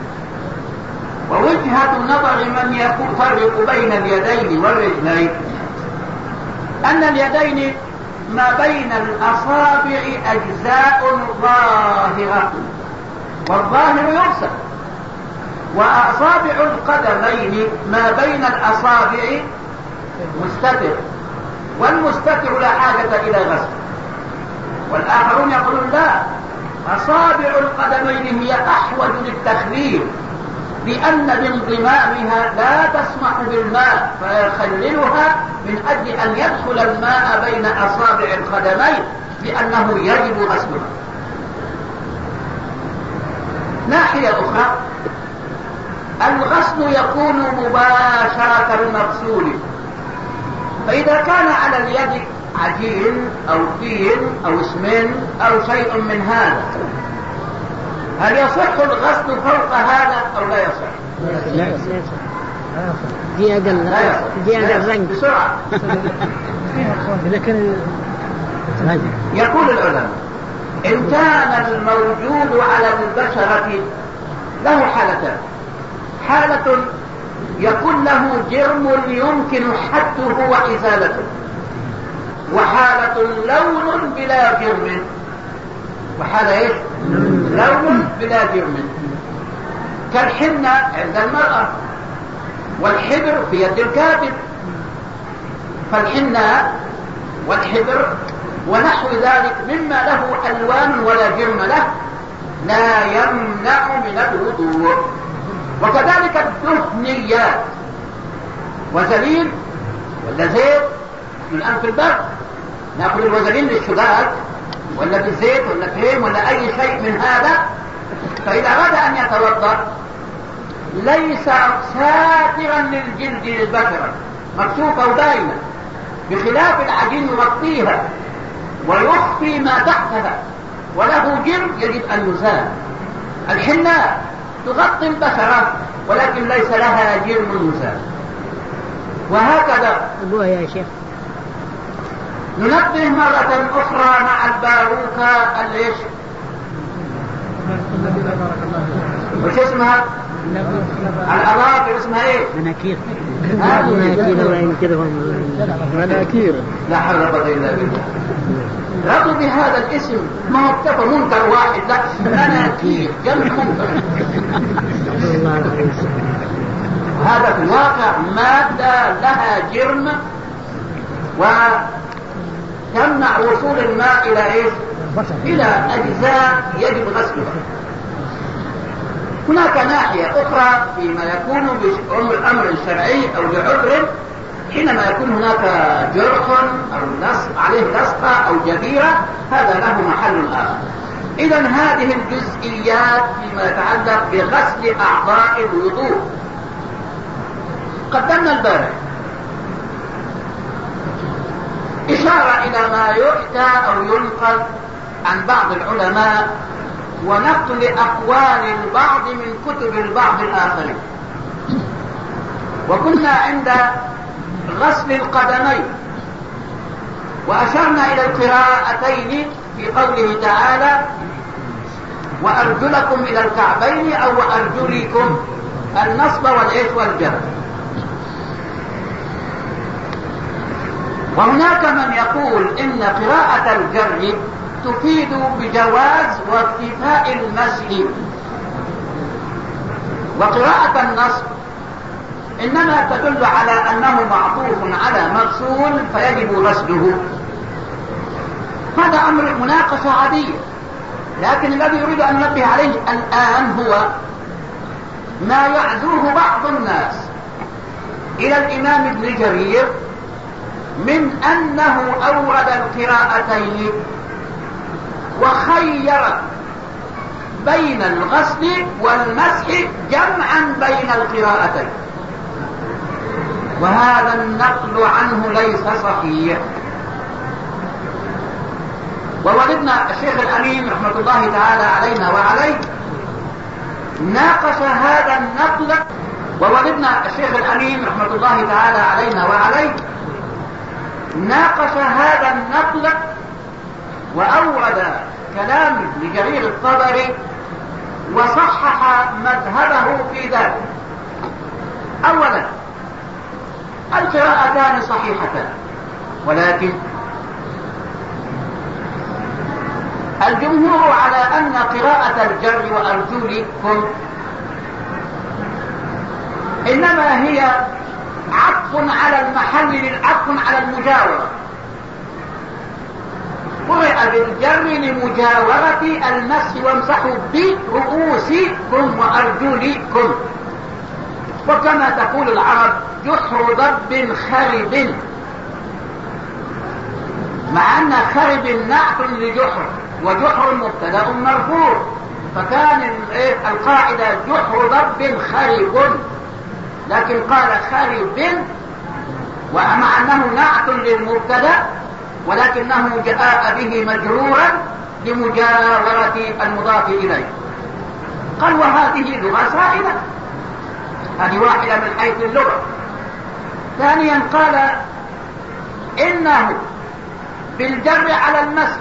ووجهة نظر من يفرق بين اليدين والرجلين أن اليدين ما بين الأصابع أجزاء ظاهرة والظاهر يرسل، وأصابع القدمين ما بين الأصابع مستتر، والمستتر لا حاجة إلى غسل. والآخرون يقولون لا، أصابع القدمين هي أحوج للتخليل لأن بانضمامها لا تسمح بالماء فيخللها من أجل أن يدخل الماء بين أصابع القدمين لأنه يجب غسلها. ناحية أخرى الغسل يكون مباشرة المغسول، فإذا كان على اليد عجين أو طين أو اسمن أو شيء من هذا هل يصح الغسل فوق هذا أو لا يصح؟ لا يصح. دي أقل رنج بسرعة. إذا كان يقول العلماء إن كان الموجود على البشرة له حالتان: حالة يكون له جرم يمكن حده وإزالته، وحالة لون بلا جرم. وحالة ايش؟ لون بلا جرم، كالحنة عند المرأة والحبر في يد الكاتب، فالحنة والحبر ونحو ذلك مما له ألوان ولا جرم له لا يمنع من الوضوء. وكذلك الدهنيات، وزلين ولا زيت من أنف البر، نأخذ الوزلين للشباب ولا بالزيت ولا كريم ولا أي شيء من هذا، فإذا أراد أن يتوضأ ليس ساترا للجلد للبشرة مكشوفة وباينة، بخلاف العجين يغطيها ويخفي ما تحتها وله جرم يجب أن يزال. الحنة تغطي البشرة ولكن ليس لها جرم يزال. وهكذا أبوها يا شيخ. ننبه مرة أخرى مع الباروكة الإيش؟ وش اسمها؟ الأظافر اسمها إيه؟ مناكير. مناكير. لا حول ولا قوة إلا بالله. رضوا بهذا الاسم، ما هو اكتفى منكر واحد، لا مناكير جمع منكر. هذا في الواقع مادة لها جرم وتمنع وصول الماء إلى إيش؟ إلى أجزاء يجب غسلها. هناك ناحية أخرى فيما يكون بأمر شرعي أو بعذر، حينما يكون هناك جرح أو عليه لصقة أو جبيرة، هذا له محل آخر. إذن هذه الجزئيات فيما يتعلق بغسل أعضاء الوضوء. قدمنا البارح إشارة إلى ما يحكى أو ينقل عن بعض العلماء ونقل أقوال البعض من كتب البعض الآخرين. وكنا عند غسل القدمين وأشرنا إلى القراءتين في قوله تعالى وأرجلكم إلى الكعبين أو وأرجلكم النصب والجر. وهناك من يقول إن قراءة الجر تفيد بجواز واكتفاء المسح، وقراءة النصب إنما تدل على أنه معطوف على مغسول فيجب غسله. هذا أمر مناقشة عادية، لكن الذي يريد أن ننبه عليه الآن هو ما يعزوه بعض الناس إلى الإمام ابن جرير من أنه أورد القراءتين وخير بين الغسل والمسح جمعا بين القراءتين، وهذا النقل عنه ليس صحيح. ووالدنا الشيخ الأمين رحمة الله تعالى علينا وعليه ناقش هذا النقل، ووالدنا الشيخ الأمين رحمة الله تعالى علينا وعليه ناقش هذا النقل وأورد كلام ابن جرير الطبري وصحح مذهبه في ذلك. أولا القراءتان صحيحتان، ولكن الجمهور على أن قراءة الجر وأرجلكم إنما هي عطف على المحل، عطف على المجاورة، قرئ بالجر لمجاورة المسح وامسحوا برؤوسكم وأرجلكم. وكما تقول العرب جحر ضب خرب، مع أن خرب نعت لجحر وجحر مبتدأ مرفوع، فكان القاعدة جحر ضب خرب، لكن قال خرب ومع أنه نعت للمبتدأ ولكنه جاء به مجرورا لمجاورة المضاف إليه. قال وهذه لغة سائلة، هذه واحدة من حيث اللغة. ثانيا قال إنه بالجر على المسح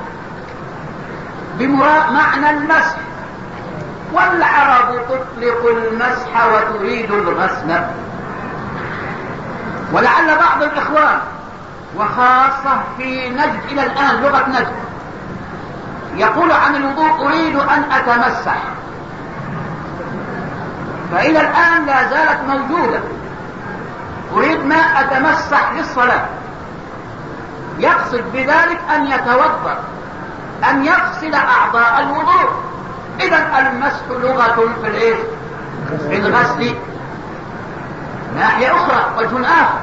بمعنى المسح، والعرب تطلق المسح وتريد الغسل. ولعل بعض الإخوان وخاصة في نجد إلى الآن لغة نجد يقول عن الوضوء أريد أن أتمسح، فإلى الآن لا زالت موجودة، أريد ما أتمسح للصلاة، يقصد بذلك أن يتوضأ، أن يغسل أعضاء الوضوء. إذن المسح لغة في الغسل. ناحية أخرى وجه آخر،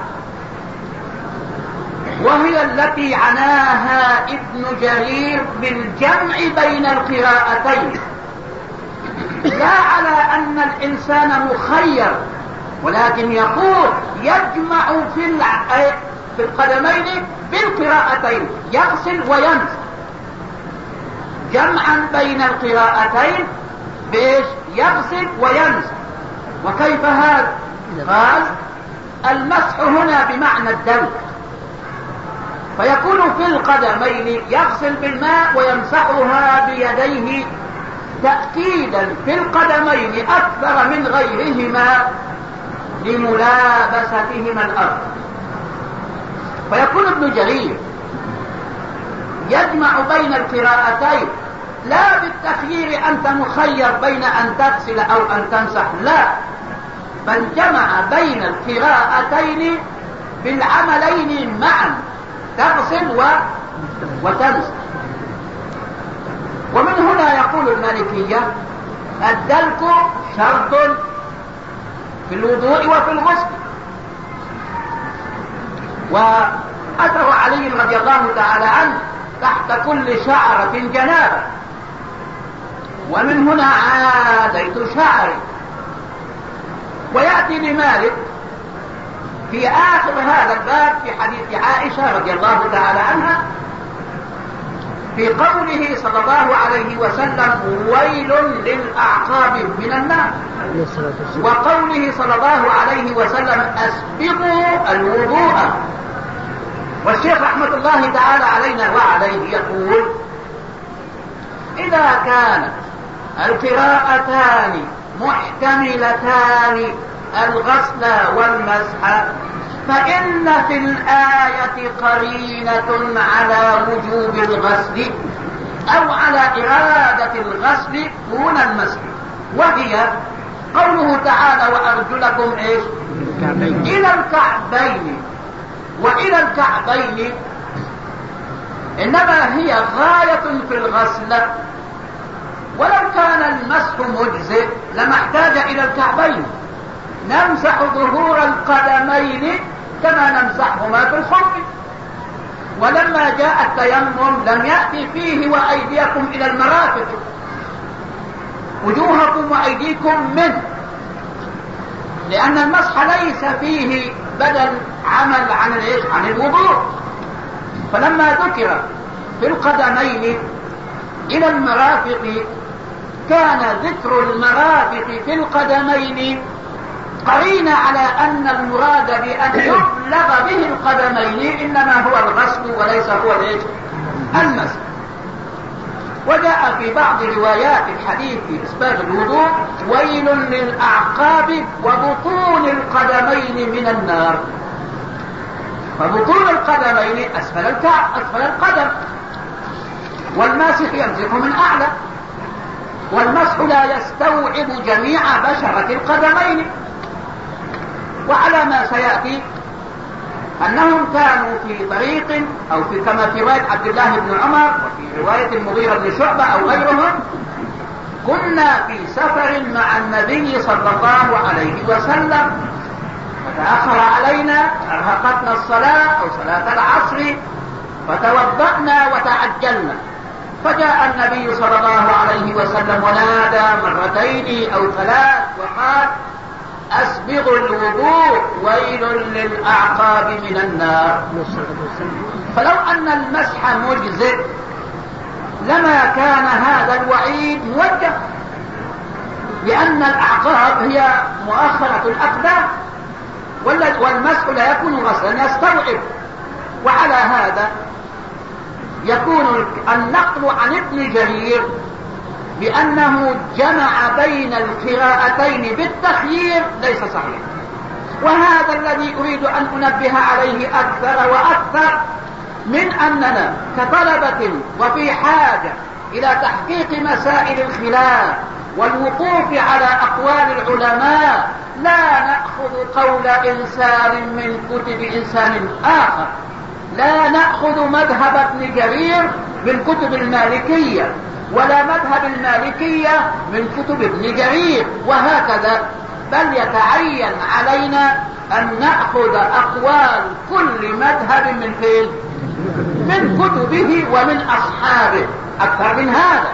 وهي التي عناها ابن جرير بالجمع بين القراءتين، لا على أن الإنسان مخير، ولكن يقول يجمع في القدمين بالقراءتين، يغسل ويمسح، جمعا بين القراءتين بإيش؟ يغسل ويمسح. وكيف هذا؟ قال المسح هنا بمعنى الدلك، فيكون في القدمين يغسل بالماء ويمسحها بيديه تأكيدا في القدمين أكثر من غيرهما لملابستهما الأرض. فيكون ابن جرير يجمع بين القراءتين، لا بالتخيير أنت مخير بين أن تغسل أو أن تمسح، لا، بل جمع بين القراءتين بالعملين معا، تغسل وتمسح. ومن هنا يقول المالكية الدلك شرط في الوضوء وفي الغسل. وأثر علي رضي الله تعالى عنه تحت كل شعرة جنابة، ومن هنا عاديت شعري. ويأتي لمالك في آخر هذا الباب في حديث عائشة رضي الله تعالى عنها في قوله صلى الله عليه وسلم ويل للأعقاب من النار، وقوله صلى الله عليه وسلم أسبغوا الوضوء. والشيخ رحمة الله تعالى علينا وعليه يقول إذا كانت القراءتان محتملتان الغسل والمسح، فإن في الآية قرينة على وجوب الغسل أو على إرادة الغسل دون المسح، وهي قوله تعالى وأرجلكم إيش؟ إلى الكعبين. وإلى الكعبين إنما هي غاية في الغسل، ولو كان المسح مجزئ لما احتاج إلى الكعبين. نمسح ظهور القدمين كما نمسحهما في الخف، ولما جاء التيمم لم يأتي فيه وأيديكم إلى المرافق، وجوهكم وأيديكم منه، لأن المسح ليس فيه بدل عمل عن الوضوء. فلما ذكر في القدمين إلى المرافق كان ذكر المرافق في القدمين قرين على أن المراد بأن يبلغ به القدمين إنما هو الغسل وليس هو المسح. وجاء في بعض روايات الحديث في إسباغ الوضوء ويل للأعقاب وبطون القدمين من النار. فبطون القدمين أسفل الكعب، أسفل القدم، والماسح يمسح من أعلى، والمسح لا يستوعب جميع بشرة القدمين. وعلى ما سيأتي أنهم كانوا في طريق أو في كما في رواية عبد الله بن عمر وفي رواية المغيرة بن شعبة أو غيرهم، كنا في سفر مع النبي صلى الله عليه وسلم فتأخر علينا، أرهقتنا الصلاة أو صلاة العصر، فتوضأنا وتعجلنا، فجاء النبي صلى الله عليه وسلم ونادى مرتين أو ثلاث وقال أسبغوا الوضوء ويل للأعقاب من النار. فلو أن المسح مجزئ لما كان هذا الوعيد موجه، لأن الأعقاب هي مؤخرة الأقدام، والمسح لا يكون غسلا يستوعب. وعلى هذا يكون النقل عن ابن جرير بأنه جمع بين القراءتين بالتخيير ليس صحيح، وهذا الذي أريد أن أنبه عليه أكثر وأكثر، من أننا كطلبة وفي حاجة إلى تحقيق مسائل الخلاف والوقوف على أقوال العلماء لا نأخذ قول إنسان من كتب إنسان آخر، لا نأخذ مذهب ابن جرير من كتب المالكية، ولا مذهب المالكية من كتب ابن جرير، وهكذا، بل يتعين علينا أن نأخذ أقوال كل مذهب من فين؟ من كتبه ومن أصحابه. أكثر من هذا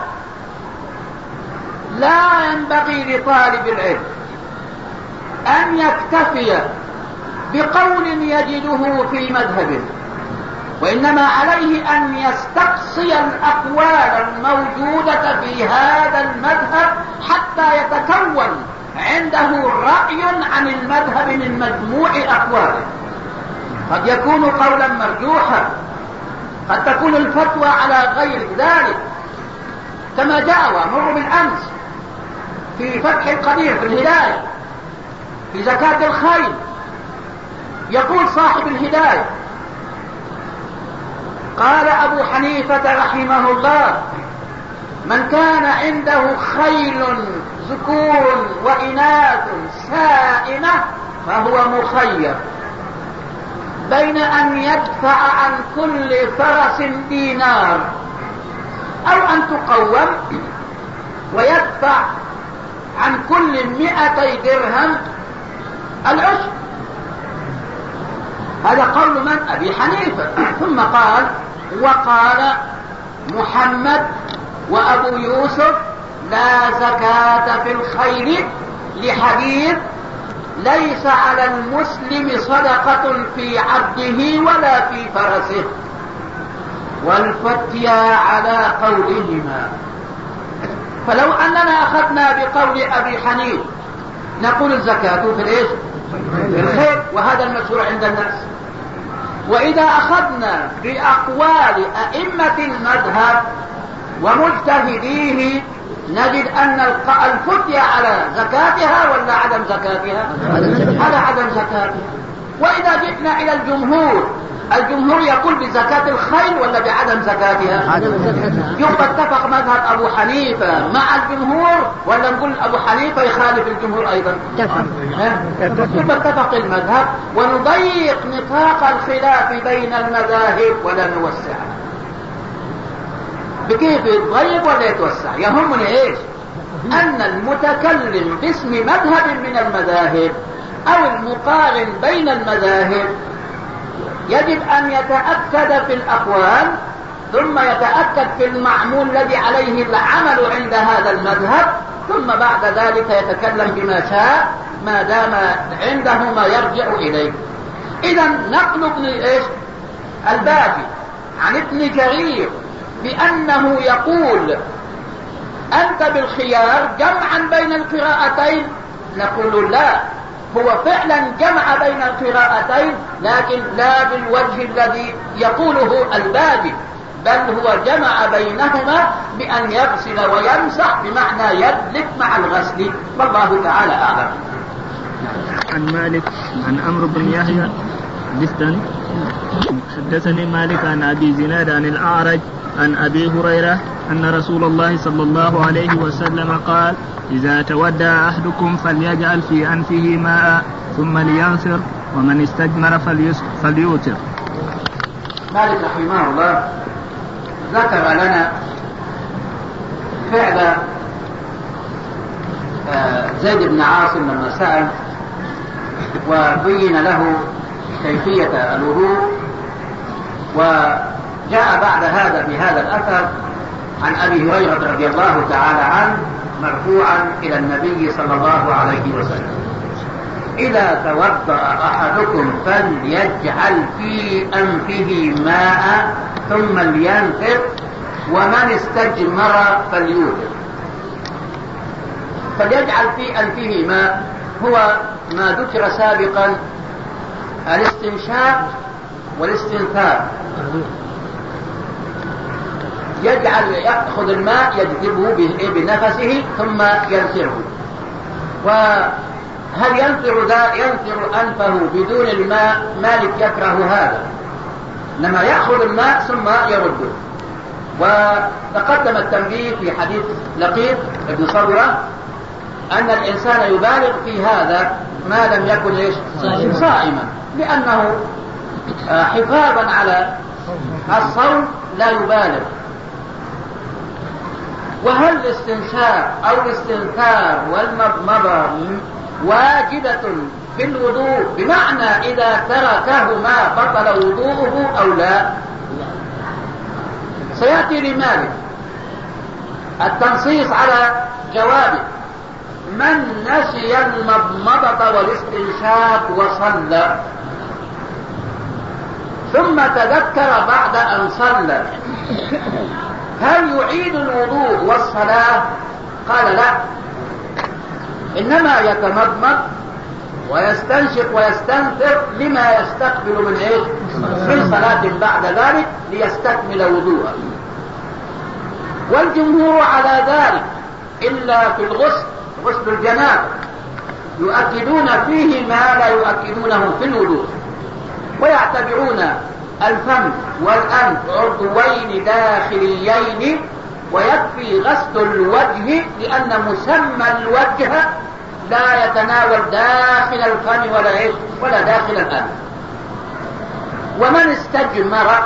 لا ينبغي لطالب العلم أن يكتفي بقول يجده في مذهبه، وإنما عليه أن يستقصي الأقوال الموجودة في هذا المذهب حتى يتكون عنده رأي عن المذهب من مجموع أقواله. قد يكون قولا مرجوحا، قد تكون الفتوى على غير ذلك، كما جاء ومر بالأمس في فتح القدير في الهداية في زكاة الخيل، يقول صاحب الهداية قال أبو حنيفة رحمه الله من كان عنده خيل ذكور وإناث سائمة فهو مخير بين أن يدفع عن كل فرس دينار أو أن تقوم ويدفع عن كل 200 درهم العشر. هذا قول من؟ أبي حنيفة. ثم قال وقال محمد وأبو يوسف لا زكاة في الخيل لحديث ليس على المسلم صدقة في عبده ولا في فرسه، والفتيا على قولهما. فلو أننا أخذنا بقول أبي حنيفة نقول الزكاة في الإيش؟ في الخيل، وهذا المشهور عند الناس. وإذا أخذنا بأقوال أئمة المذهب ومجتهديه نجد أن الفتية على زكاتها ولا عدم زكاتها؟ على عدم زكاتها. وإذا جئنا إلى الجمهور يقول بزكاة الخيل ولا بعدم زكاتها؟ يبقى اتفق مذهب أبو حنيفة مع الجمهور ولا نقول أبو حنيفة يخالف الجمهور أيضا؟ يبقى اتفق المذهب ونضيق نطاق الخلاف بين المذاهب ولا نوسعها. بكيف يتضيق ولا يتوسع؟ يهمني ايش؟ أن المتكلم باسم مذهب من المذاهب أو المقارن بين المذاهب يجب أن يتأكد في الأقوال ثم يتأكد في المعمول الذي عليه العمل عند هذا المذهب ثم بعد ذلك يتكلم بما شاء ما دام عنده ما يرجع إليه. إذا نقل ابن الباجي عن ابن جرير بأنه يقول أنت بالخيار جمعا بين القراءتين، نقول لا، هو فعلا جمع بين القراءتين لكن لا بالوجه الذي يقوله الباجي، بل هو جمع بينهما بأن يغسل ويمسح بمعنى يدلك مع الغسل، والله تعالى أعلم. عن مالك عن عمرو بن يحيى الدستوائي حدثني مالك عن أبي زناد عن الأعرج عن أبي هريرة أن رسول الله صلى الله عليه وسلم قال: إذا تودع أحدكم فليجعل في أنفه ماء ثم لينثر ومن استجمر فليوتر. مالك رحمه الله ذكر لنا فعل زيد بن عاصم لما سأل وبين له كيفية الوضوء، وجاء بعد هذا بهذا الأثر عن أبي هريرة رضي الله تعالى عنه مرفوعا إلى النبي صلى الله عليه وسلم: إذا توضأ أحدكم فليجعل في أنفه ماء ثم لينثر ومن استجمر فليوتر. فليجعل في أنفه ماء هو ما ذكر سابقا الاستنشاق والاستنثار. يأخذ الماء يجذبه بنفسه ثم ينثره. وهل ينثر أنفه بدون الماء؟ مالك يكره هذا، لما يأخذ الماء ثم يرده. وتقدم التنبيه في حديث لقيط بن صبرة أن الإنسان يبالغ في هذا ما لم يكن صائما، لأنه حفاظا على الصوم لا يبالغ. وهل الاستنشاق أو الاستنثار والمضمضة واجبة في الوضوء بمعنى إذا تركهما بطل وضوءه أو لا؟ سيأتي لمالك التنصيص على جوابه: من نسي المضمضة والاستنشاق وصلى ثم تذكر بعد أن صلى هل يعيد الوضوء والصلاة؟ قال لا، إنما يتمضمض ويستنشق ويستنثر لما يستقبل من صلاة بعد ذلك ليستكمل وضوءه. والجمهور على ذلك إلا في غسل الجنابة يؤكدون فيه ما لا يؤكدونه في الوضوء، ويعتبرون الفم والأنف عضوين داخليين ويكفي غسل الوجه لأن مسمى الوجه لا يتناول داخل الفم ولا داخل الأنف. ومن استجمر،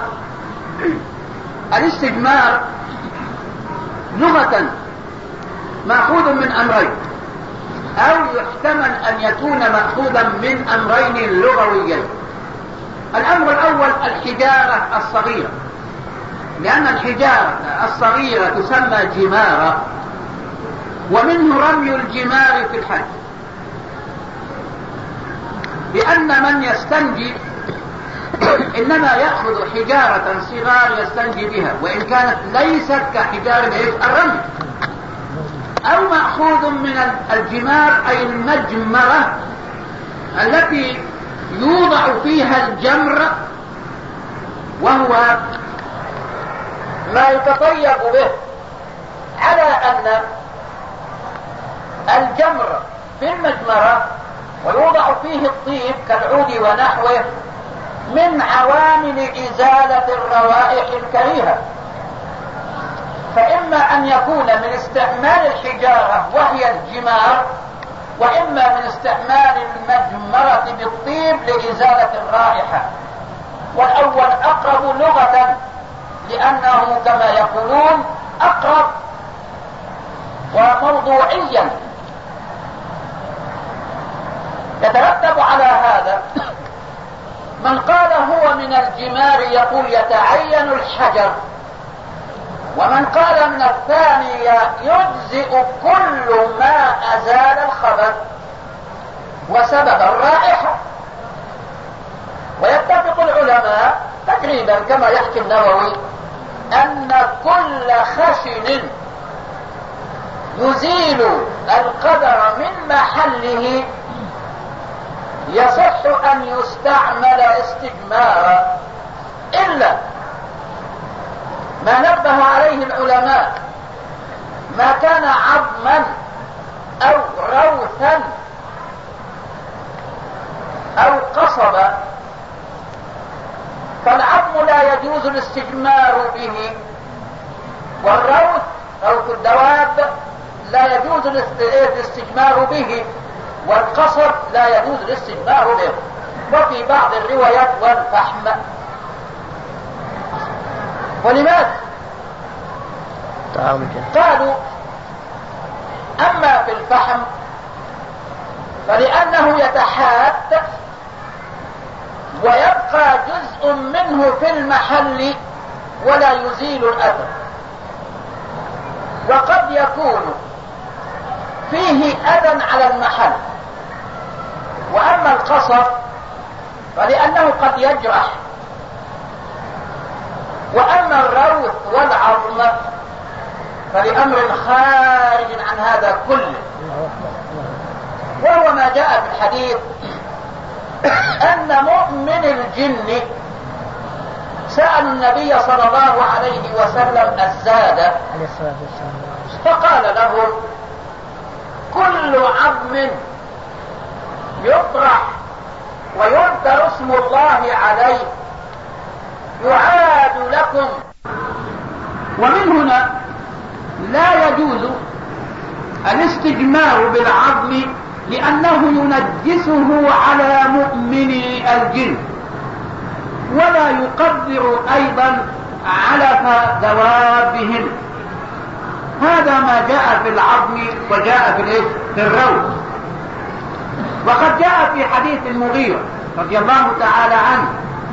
الاستجمار لغة مأخوذ من أمرين، أو يحتمل أن يكون مأخوذا من أمرين لغويين. الأمر الأول الحجارة الصغيرة، لأن الحجارة الصغيرة تسمى جمارة، ومنه رمي الجمار في الحج، لأن من يستنجي إنما يأخذ حجارة صغار يستنجي بها، وإن كانت ليست كحجارة الرمي. أو مأخوذ من الجمار أي المجمرة التي يوضع فيها الجمر، وهو ما يتطيب به، على أن الجمر في المجمرة ويوضع فيه الطيب كالعود ونحوه من عوامل إزالة الروائح الكريهة، فإما أن يكون من استعمال الحجارة وهي الجمار، وإما من استعمال المجمرة بالطيب لإزالة الرائحة، والأول أقرب لغة لأنه كما يقولون أقرب وموضوعيا. يترتب على هذا من قال هو من الجمار يقول يتعين الحجر، ومن قال من الثاني يجزئ كل ما أزال الخبث وسبب الرائحة. ويتفق العلماء تقريبا كما يحكي النووي أن كل خشن يزيل القدر من محله يصح أن يستعمل استجمارا، إلا ما نبه عليه العلماء ما كان عظما أو روثا أو قصبا، فالعظم لا يجوز الاستجمار به، والروث روث الدواب لا يجوز الاستجمار به، والقصب لا يجوز الاستجمار به. وفي بعض الروايات والفحم. ولماذا؟ قالوا أما في الفحم فلأنه يتحات ويبقى جزء منه في المحل ولا يزيل الأثر، وقد يكون فيه أذى على المحل. وأما القصب فلأنه قد يجرح. وأما الروث والعظم فلأمر خارج عن هذا كله، وهو ما جاء في الحديث أن مؤمن الجن سألوا النبي صلى الله عليه وسلم الزاد، فقال لهم كل عظم يطرح ويذكر اسم الله عليه يعاد لكم. ومن هنا لا يجوز الاستجمار بالعظم لأنه ينجسه على مؤمن الجن، ولا يقدر أيضا علف دوابهم. هذا ما جاء في العظم وجاء في الروث. وقد جاء في حديث المغيرة رضي الله تعالى عنه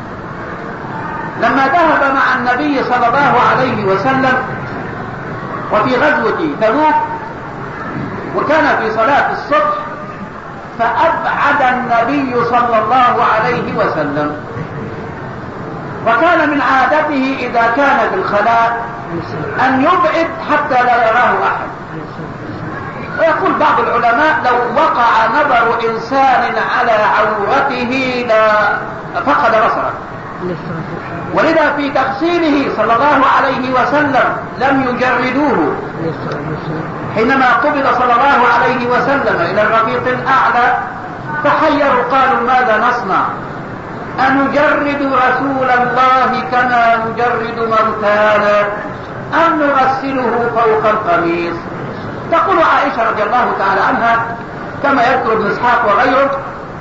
لما ذهب مع النبي صلى الله عليه وسلم وفي غزوة تبوك، وكان في صلاة الصبح، فأبعد النبي صلى الله عليه وسلم، وكان من عادته إذا كان في الخلاء أن يبعد حتى لا يراه أحد. ويقول بعض العلماء لو وقع نظر إنسان على عورته فقد بصره، ولذا في تغسيله صلى الله عليه وسلم لم يجردوه. حينما قبل صلى الله عليه وسلم إلى الرفيق الأعلى تحيروا، قالوا ماذا نصنع؟ أنجرد رسول الله كما نجرد موتانا أم نغسله فوق القميص؟ تقول عائشة رضي الله تعالى عنها كما يذكر ابن إسحاق وغيره: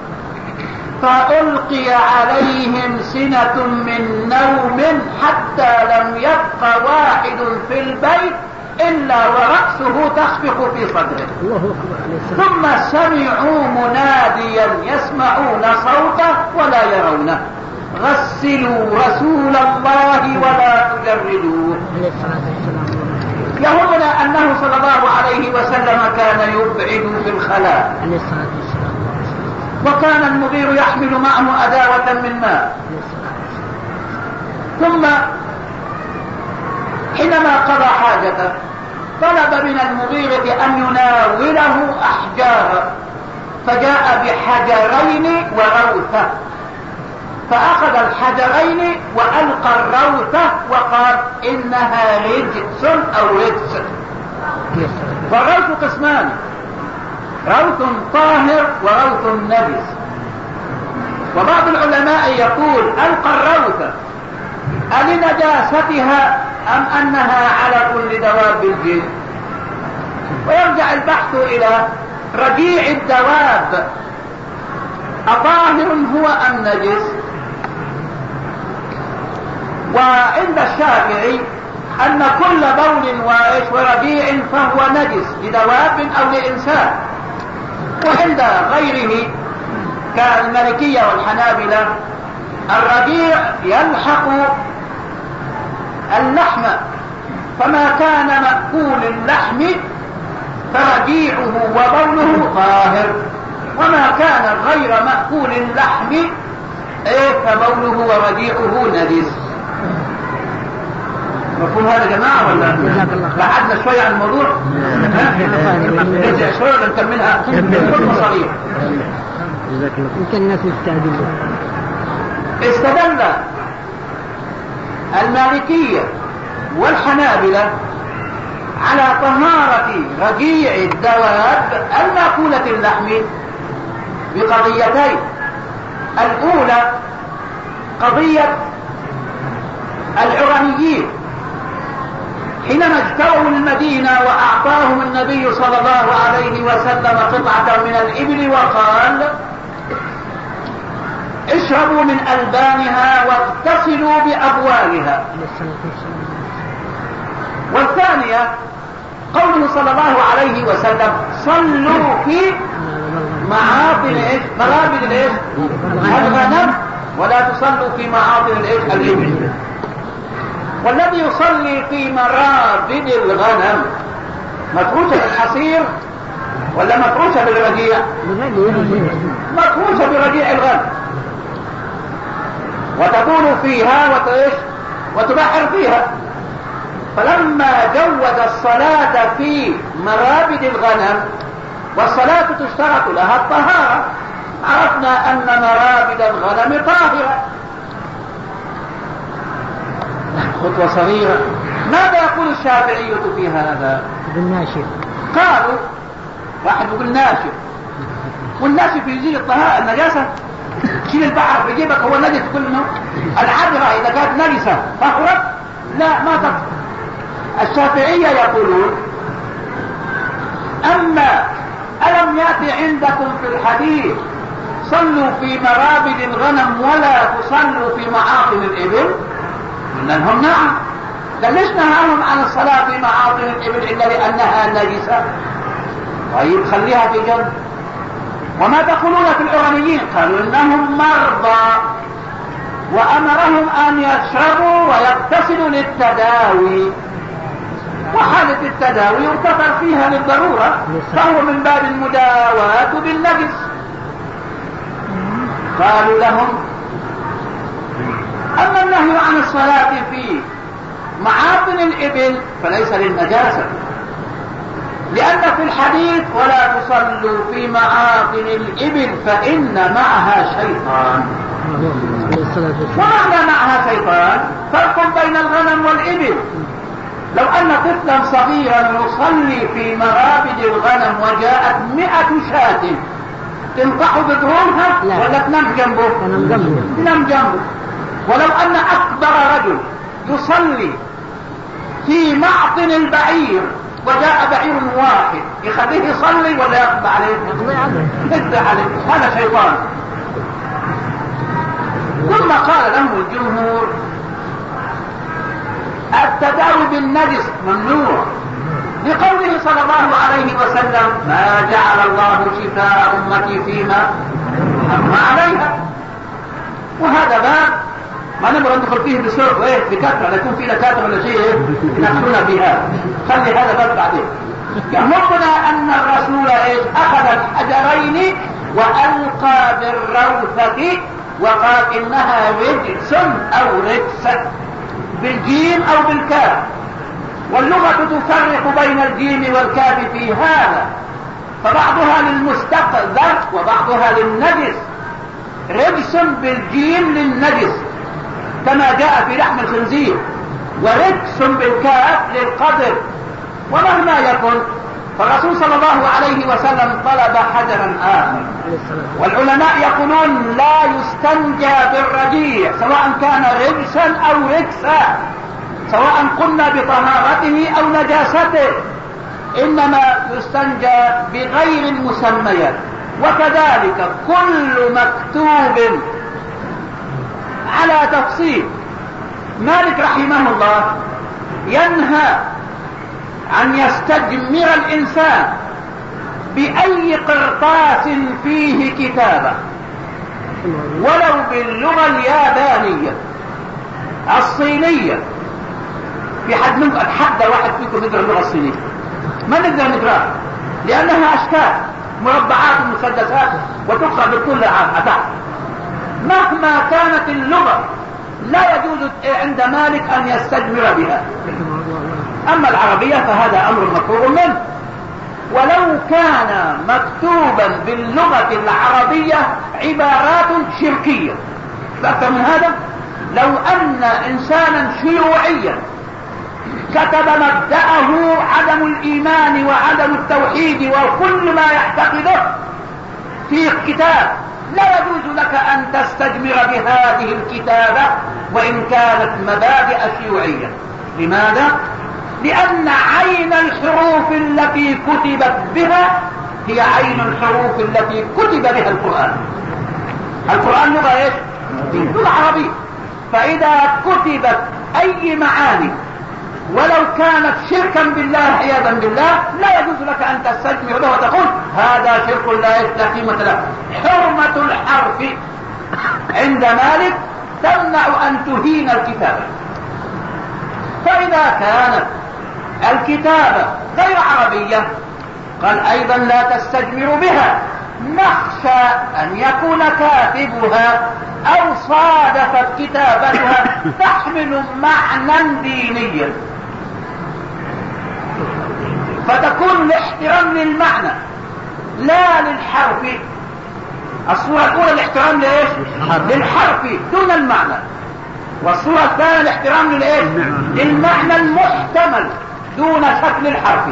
فألقي عليهم سنة من نوم حتى لم يبق واحد في البيت إلا ورأسه تخفق في صدره، ثم سمعوا مناديا يسمعون صوته ولا يرونه: غسلوا رسول الله ولا تجردوه. يهمنا أنه صلى الله عليه وسلم كان يبعد في الخلاء، وكان المغير يحمل معه أداوة من ماء. ثم حينما قضى حاجته طلب من المغيرة أن يناوله أحجارا، فجاء بحجرين وروثة، فأخذ الحجرين وألقى الروثة وقال إنها رجس أو رجس. والروث قسمان: روث طاهر وروث نجس. وبعض العلماء يقول ألقى الروث ألنجاستها أم أنها على كل دواب الجن. ويرجع البحث إلى رجيع الدواب أطاهر هو أم نجس. وعند الشافعي أن كل بول ورجيع فهو نجس لدواب أو لإنسان. وعند غيره كالمالكية والحنابلة الرجيع يلحق اللحم، فما كان مأكول اللحم فرجيعه وبوله طاهر، وما كان غير مأكول اللحم فبوله ورجيعه نجس. مفهوم هذا يا جماعة ولا بعدنا شوية عن الموضوع؟ نرجع شوية ونكملها بكل صريح. يمكن الناس مستعجلين. استدل المالكية والحنابلة على طهارة رجيع الدواب المأكولة اللحم بقضيتين. الأولى قضية العرانيين حينما اجتووا المدينة وأعطاهم النبي صلى الله عليه وسلم قطعة من الإبل وقال اشربوا من ألبانها واغتسلوا بأبوالها. والثانية قوله صلى الله عليه وسلم صلوا في معاطن مرابد الغنم ولا تصلوا في معاطن الإبل. والذي يصلي في مرابد الغنم مفروشة بالحصير ولا مفروشة بالرجيع؟ مفروشة برجيع الغنم، وتكون فيها وتبحر فيها. فلما جوز الصلاة في مرابد الغنم، والصلاة تشترط لها الطهارة، عرفنا أن مرابد الغنم طاهرة. خطوة صغيرة. ماذا يقول الشافعية في هذا؟ بالناشف. قالوا واحد يقول ناشف، والناشف يزيل الطهارة النجاسة. شيل البحر في جيبك هو نجس كله. العذرة إذا كانت نجسة طهرت لا ما تطهر. الشافعية يقولون أما ألم يأتي عندكم في الحديث صلوا في مرابد الغنم ولا تصلوا في معاطن الإبل؟ قلنا لهم نعم. ليش نهاهم عن الصلاة في معاطن الإبل إلا لأنها نجسة؟ طيب خليها في جنب. وما تقولون في العرانيين؟ قالوا إنهم مرضى وأمرهم أن يشربوا ويغتسلوا للتداوي، وحالة التداوي يغتفر فيها للضرورة، فهو من باب المداواة بالنجس. قالوا لهم أما النهي عن الصلاة في معاطن الإبل فليس للنجاسة، لأن في الحديث ولا تصلوا في معاطن الإبل فإن معها شيطان. ومعنى معها شيطان فرق بين الغنم والإبل. لو أن طفلا صغيرا يصلي في مرابد الغنم وجاءت 100 شاة تنطح بذرونها ولا تنام جنبه؟ تنام جنبه. ولو أن أكبر رجل يصلي في معطن البعير وجاء بعير واحد يخليه يصلي ولا يقضى عليه؟ يقضى عليه. هذا شيطان. ثم قال لهم الجمهور التداوي بالنجس ممنوع، لقوله صلى الله عليه وسلم ما جعل الله شفاء أمتي فيما حرم عليها. وهذا باب ما نبغى ندخل فيه بسرعة بكثرة، لا يكون في دكاترة ولا شيء يدخلنا بها. خلي هذا باب بعدين. يهمنا أن الرسول أخذ الحجرين وألقى بالروثة وقال إنها رجس أو رجس بالجيم أو بالكاف، واللغة تفرق بين الجيم والكاف في هذا، فبعضها للمستقذر وبعضها للنجس. رجس بالجيم للنجس كما جاء في لحم الخنزير، ورجس بالكاف للقدر. ومهما يكن فالرسول صلى الله عليه وسلم طلب حجرا آخر. والعلماء يقولون لا يستنجى بالرجيع سواء كان رجسا أو ركسا، سواء قلنا بطهارته أو نجاسته، إنما يستنجى بغير المسميات. وكذلك كل مكتوب على تفصيل. مالك رحمه الله ينهى أن يستجمر الإنسان بأي قرطاس فيه كتابة ولو باللغة اليابانية الصينية. في حد منكم أتحدى واحد فيكم يقرأ اللغة الصينية؟ ما نقدر نقرأ لأنها أشكال مربعات ومسدسات وتقرأ بكل عام. مهما كانت اللغة لا يجوز عند مالك أن يستجمر بها. أما العربية فهذا أمر مكروه منه، ولو كان مكتوبا باللغة العربية عبارات شركية. فأكثر من هذا، لو أن إنسانا شيوعيا كتب مبدأه عدم الإيمان وعدم التوحيد وكل ما يعتقده في كتاب، لا يجوز لك أن تستجمر بهذه الكتابة وإن كانت مبادئ شيوعية. لماذا؟ لأن عين الحروف التي كتبت بها هي عين الحروف التي كتب بها القرآن. القرآن لغة ايش؟ لغة عربية. فإذا كتبت أي معاني ولو كانت شركا بالله عياذا بالله لا يجوز لك أن تستجمع له وتقول هذا شرك لا قيمة له. حرمة الحرف عند مالك تمنع أن تهين الكتابة. فإذا كانت الكتابة غير عربية قال أيضا لا تستجمر بها، نخشى أن يكون كاتبها أو صادفت كتابتها تحمل معنى دينيا، فتكون الاحترام للمعنى لا للحرف. الصورة الأولى الاحترام لإيش؟ للحرف دون المعنى، والصورة الثانية الاحترام للإيش؟ للمعنى المحتمل دون شكل الحرف.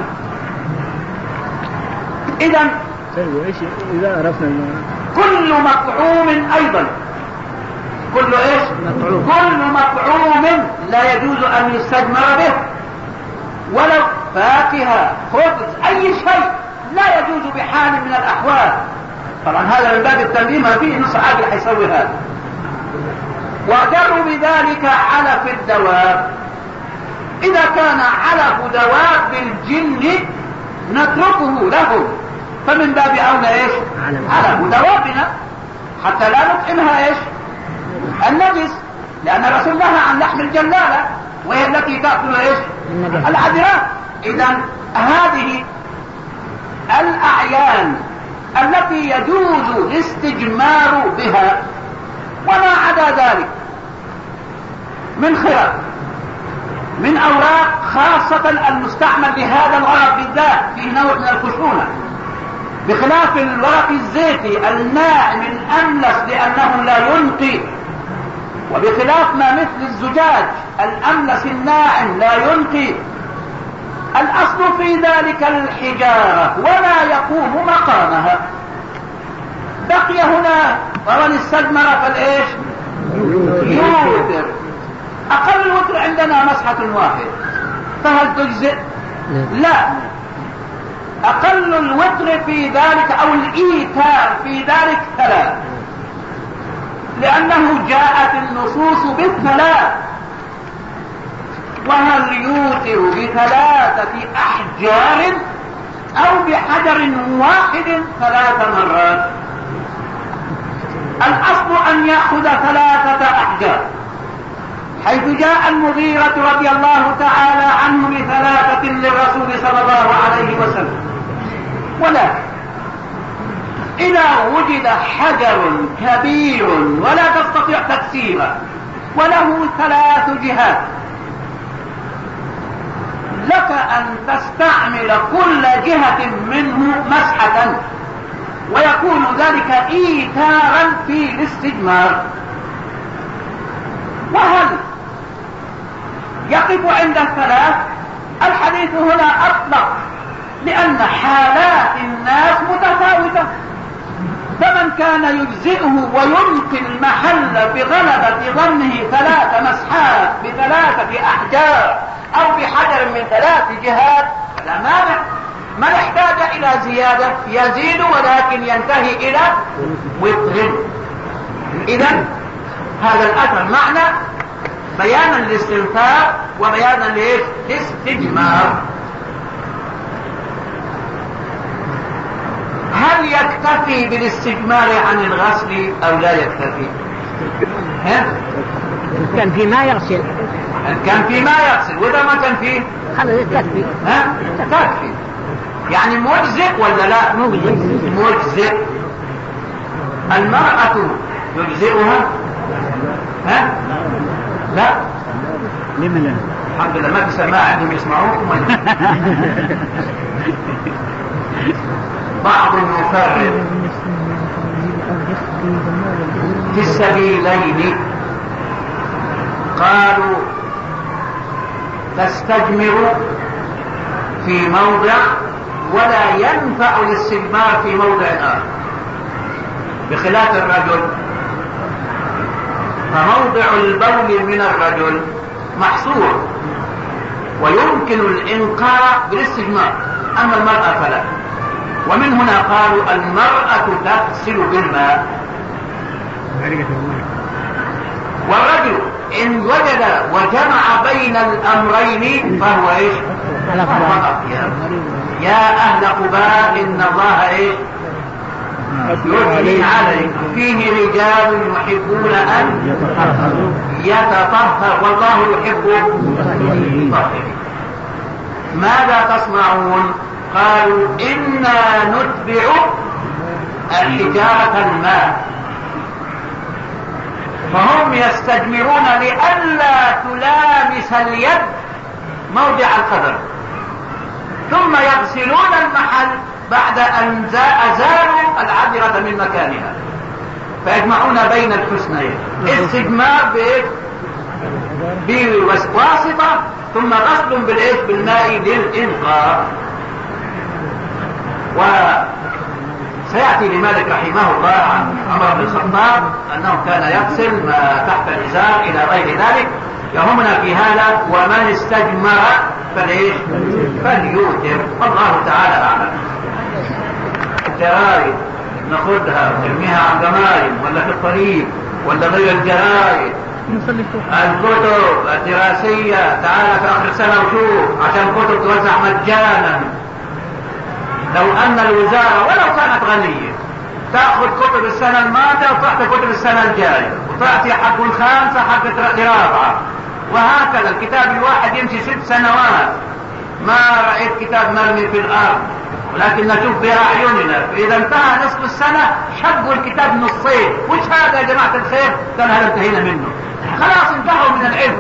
إذا إذا عرفنا كل مطعوم أيضا كل إيش؟ كل مطعوم لا يجوز أن يستجمر به، ولو فاكهة خبز أي شيء لا يجوز بحال من الأحوال. طبعا هذا من باب التنبيه، ما فيه نص عاقل حيسوي هذا. وجروا بذلك علف الدواب. إذا كان علف دواب الجن نتركه لهم، فمن باب أولى إيش؟ علف دوابنا حتى لا نطعمها إيش؟ النجس، لأن الرسول نهى عن لحم الجلالة وهي التي تأكل إيش؟ العذراء. إذا هذه الأعيان التي يجوز الاستجمار بها، وما عدا ذلك من خيار من أوراق خاصة المستعمل لهذا الغرض بالذات فيه نوع من الخشونة، بخلاف الورق الزيتي الناعم الأملس لأنه لا ينقي، وبخلاف ما مثل الزجاج الأملس الناعم لا ينقي. الأصل في ذلك الحجارة وما يقوم مقامها. بقي هنا ومن استجمر فالإيش؟ يوتر. أقل الوتر عندنا مسحة واحد، فهل تجزئ؟ لا. أقل الوتر في ذلك أو الإيتار في ذلك 3، لأنه جاءت النصوص بالثلاث. وهل يوتر ب3 أحجار أو بحجر واحد 3 مرات؟ الأصل أن يأخذ 3 أحجار، حيث جاء المغيرة رضي الله تعالى عنه ب3 للرسول صلى الله عليه وسلم. ولكن إذا وجد حجر كبير ولا تستطيع تكسيره وله 3 جهات، لك أن تستعمل كل جهة منه مسحة، ويكون ذلك إيتارا في الاستجمار. وهل يقف عند 3؟ الحديث هنا أطلق لأن حالات الناس متفاوتة، فمن كان يجزئه ويلقي المحل بغلبة ظنه 3 مسحات ب3 أحجار أو بحجر من 3 جهات فلا مانع. من احتاج إلى زيادة يزيد ولكن ينتهي إلى وتر. إذن هذا الأثر معنى بيانا للاستنفاق وبيانا للاستجمار. هل يكتفي بالاستجمار عن الغسل أو لا يكتفي؟ كان في ما يغسل، كان في ما يغسل، وإذا ما كان فيه خلاص يكتفي. تكفي. يعني مجزئ ولا لا؟ مجزئ. المرأة يجزئها؟ لا. لما لا؟ الحمد لله ما في سماع عندهم يسمعوكم. بعض يفرق في السبيلين. قالوا تستجمر في موضع ولا ينفع الاستجمار في موضع آخر، بخلاف الرجل، فموضع البول من الرجل محصور ويمكن الإنقاء بالاستجمار، أما المرأة فلا. ومن هنا قالوا المرأة تغسل بالماء، والرجل إن وجد وجمع بين الأمرين فهو إيش؟ يا أهل قباء إن الله إيش؟ يثني عليكم فيه رجال يحبون أن يتطهر والله يحب الطاهرين. ماذا تصنعون؟ قالوا إنا نتبع الحجارة الماء، فهم يستجمرون لئلا تلامس اليد موضع القدر، ثم يغسلون المحل بعد أن أزالوا العذرة من مكانها، فيجمعون بين الحسنين، استجمار بواسطة ثم غسل بالماء للإنقاء. وسيأتي لمالك رحمه الله عن عمر بن الخطاب أنه كان يغسل ما تحت الإزار إلى غير ذلك. يهمنا في هذا ومن استجمر فليوتر، والله تعالى أعلم. الجرايد ناخذها ونرميها على الجمايل ولا في الطريق ولا غير الجرايد، الكتب الدراسية تعال في آخر السنة وشوف عشان الكتب توزع مجانا. لو أن الوزارة ولو كانت غنية تأخذ كتب السنة الماضية وتعطي كتب السنة الجاية وتعطي حق الخامسة حق الرابعة، وهكذا الكتاب الواحد يمشي 6 سنوات. ما رأيت كتاب مرمي في الأرض، ولكن نشوف بأعيننا إذا انتهى نصف السنة شقوا الكتاب نصين. وش هذا يا جماعة الخير؟ كان هذا انتهينا منه، خلاص انتهوا من العلم،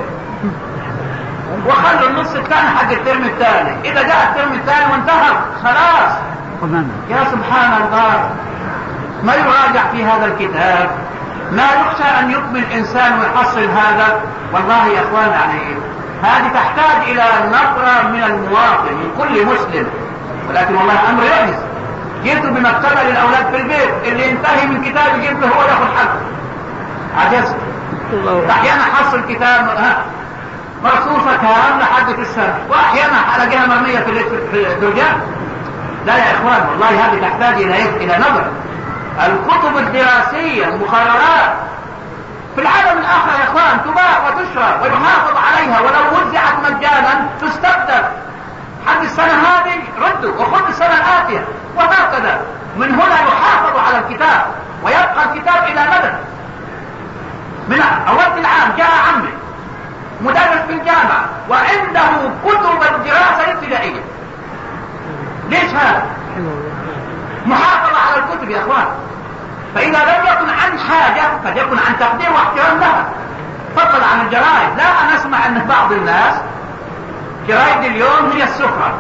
وخلوا النص الثاني حق الترم الثاني. إذا جاء الترم الثاني وانتهى خلاص. يا سبحان الله، ما يراجع في هذا الكتاب، ما يخشى أن يكمل إنسان ويحصل هذا. والله يا أخوان يعني هذه تحتاج إلى نظرة من المواطن من كل مسلم، ولكن والله الأمر يعجز. جبته بمكتبة للأولاد في البيت، اللي ينتهي من كتاب يجيب له هو ياخذ حقه. عجزت. أحيانا حصل كتاب مرصوصة كاملة حقة السنة، وأحيانا ألاقيها مرمية في الدرجات. لا يا إخوان، والله هذه تحتاج إلى نظر. الكتب الدراسية المقررات في العالم الآخر يا إخوان تباع وتشرى ويحافظ عليها، ولو وزعت مجانا تستبدل. حق السنة هذه ردوا وخذ السنة الآتية، وهكذا. من هنا يحافظ على الكتاب ويبقى الكتاب إلى مدى. من أول العام جاء عمي مدرس في الجامعة وعنده كتب الدراسة الابتدائية. ليش هذا؟ محافظة على الكتب يا اخوان. فإذا لم يكن عن حاجة فليكن عن تقدير واحترام لها، فضلا عن الجرائد. لا أنا أسمع أن بعض الناس جرائد اليوم هي السفرة،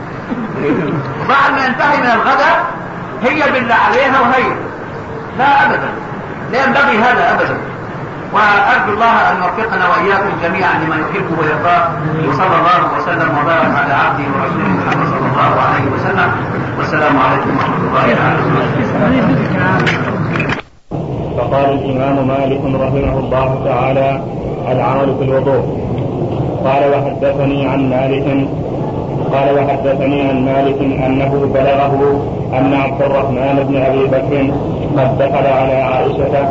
وبعد ما ينتهي من الغداء هي بالله عليها وهي. لا أبدا، لا ينبغي هذا أبدا. وأرجو الله أن يوفقنا وإياكم جميعا لما يحبه ويرضاه، وصلى الله وسلم وبارك على عبده ورسوله محمد صلى الله عليه وسلم، والسلام عليكم ورحمة الله تعالى. فقال الإمام مالك رحمه الله تعالى: العمل في الوضوء. قال وحدثني عن مالك أنه بلغه أن عبد الرحمن بن أبي بكر قد دخل على عائشة.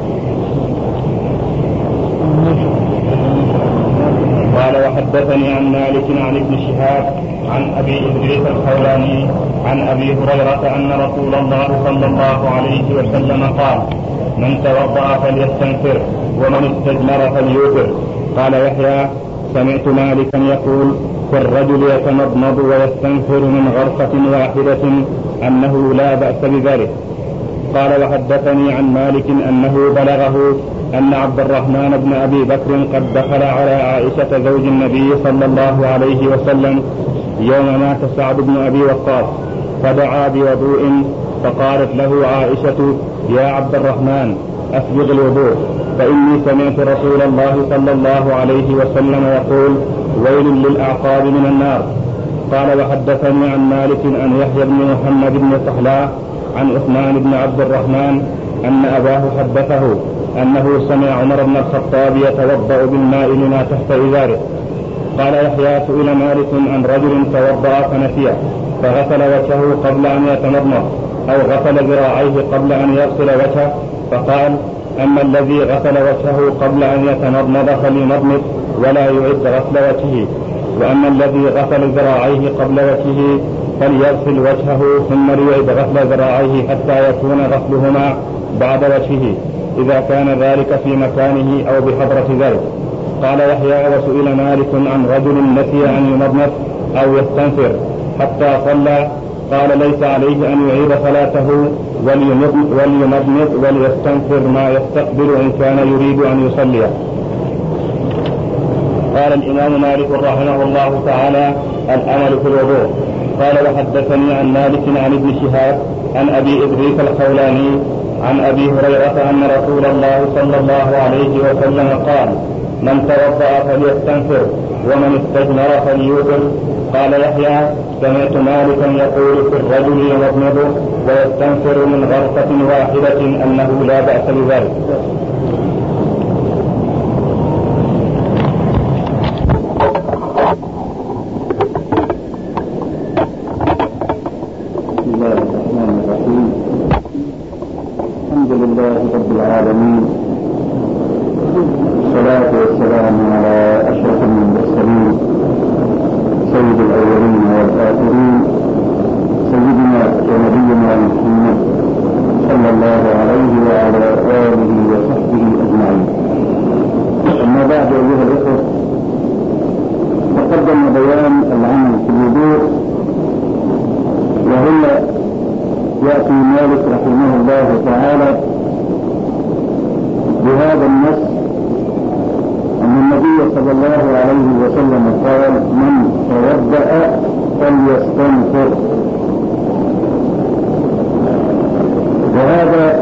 قال وحدثني عن مالك عن ابن شهاب عن أبي إدريس الخولاني عن أبي هريرة أن رسول الله صلى الله عليه وسلم قال: من توضأ فليستنفر ومن استجمر فليوتر. قال يحيى: سمعت مالكا يقول: في الرجل يتمضمض ويستنفر من غرفة واحدة أنه لا بأس بذلك. قال وحدثني عن مالك أنه بلغه أن عبد الرحمن بن أبي بكر قد دخل على عائشة زوج النبي صلى الله عليه وسلم يوم مات سعد بن أبي وقاص، فدعا بوضوء، فقالت له عائشة: يا عبد الرحمن أسبغ الوضوء، فإني سمعت رسول الله صلى الله عليه وسلم يقول: ويل للأعقاب من النار. قال وحدثني عن مالك أن يحيى بن محمد بن صحلاء عن عثمان بن عبد الرحمن أن أباه حدثه أنه سمع عمر بن الخطاب يتوضأ بالماء لما تحت إزاره. قال يحيى: سئل مالك عن رجل توضأ فنسيه فغسل وجهه قبل أن يتمضمض أو غسل ذراعيه قبل أن يغسل وجهه، فقال: أما الذي غسل وجهه قبل أن يتمضمض فليمضمض ولا يعد غسل وجهه، وأما الذي غسل ذراعيه قبل وجهه فليغسل وجهه ثم ليعد غسل ذراعيه حتى يكون غسلهما بعد وجهه إذا كان ذلك في مكانه أو بحضرة ذلك. قال يحيى: وسئل مالك عن رجل نسي أن يمضمض أو يستنفر حتى صلى، قال: ليس عليه أن يعيد صلاته وليمضمض وليستنفر ما يستقبل إن كان يريد أن يصلي. قال الإمام مالك رحمه الله تعالى: العمل في الوضوء. قال وحدثني عن مالك عن ابن شهاب عن أبي إدريس الخولاني عن أبي هريرة أن رسول الله صلى الله عليه وسلم قال: من توضأ فليستنفر ومن استجمر فليوتر. قال يحيى: سمعت مالكا يقول: في الرجل يمضمض ويستنفر من غرفة واحدة أنه لا بأس بذلك. بسم الله الرحمن الرحيم. الحمد لله رب العالمين، والصلاة والسلام على أشرف المرسلين سيد الأولين والآخرين سيدنا ونبينا محمد صلى الله عليه وعلى آله وصحبه أجمعين. أما بعد أيها الأخوة، تقدم بيان العمل في الوضوء، وهنا يأتي مالك رحمه الله تعالى بهذا النص أن النبي صلى الله عليه وسلم قال: من توضأ فليستنفر. وهذا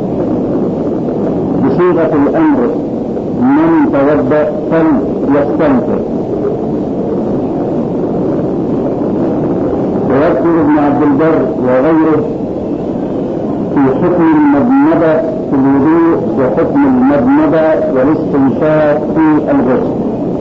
بصيغة الأمر: من توضأ فليستنفر. ويذكر ابن عبد البر وغيره في حكم المضمضة في الوضوء وحكم المضمضة والاستنشاق في الغسل.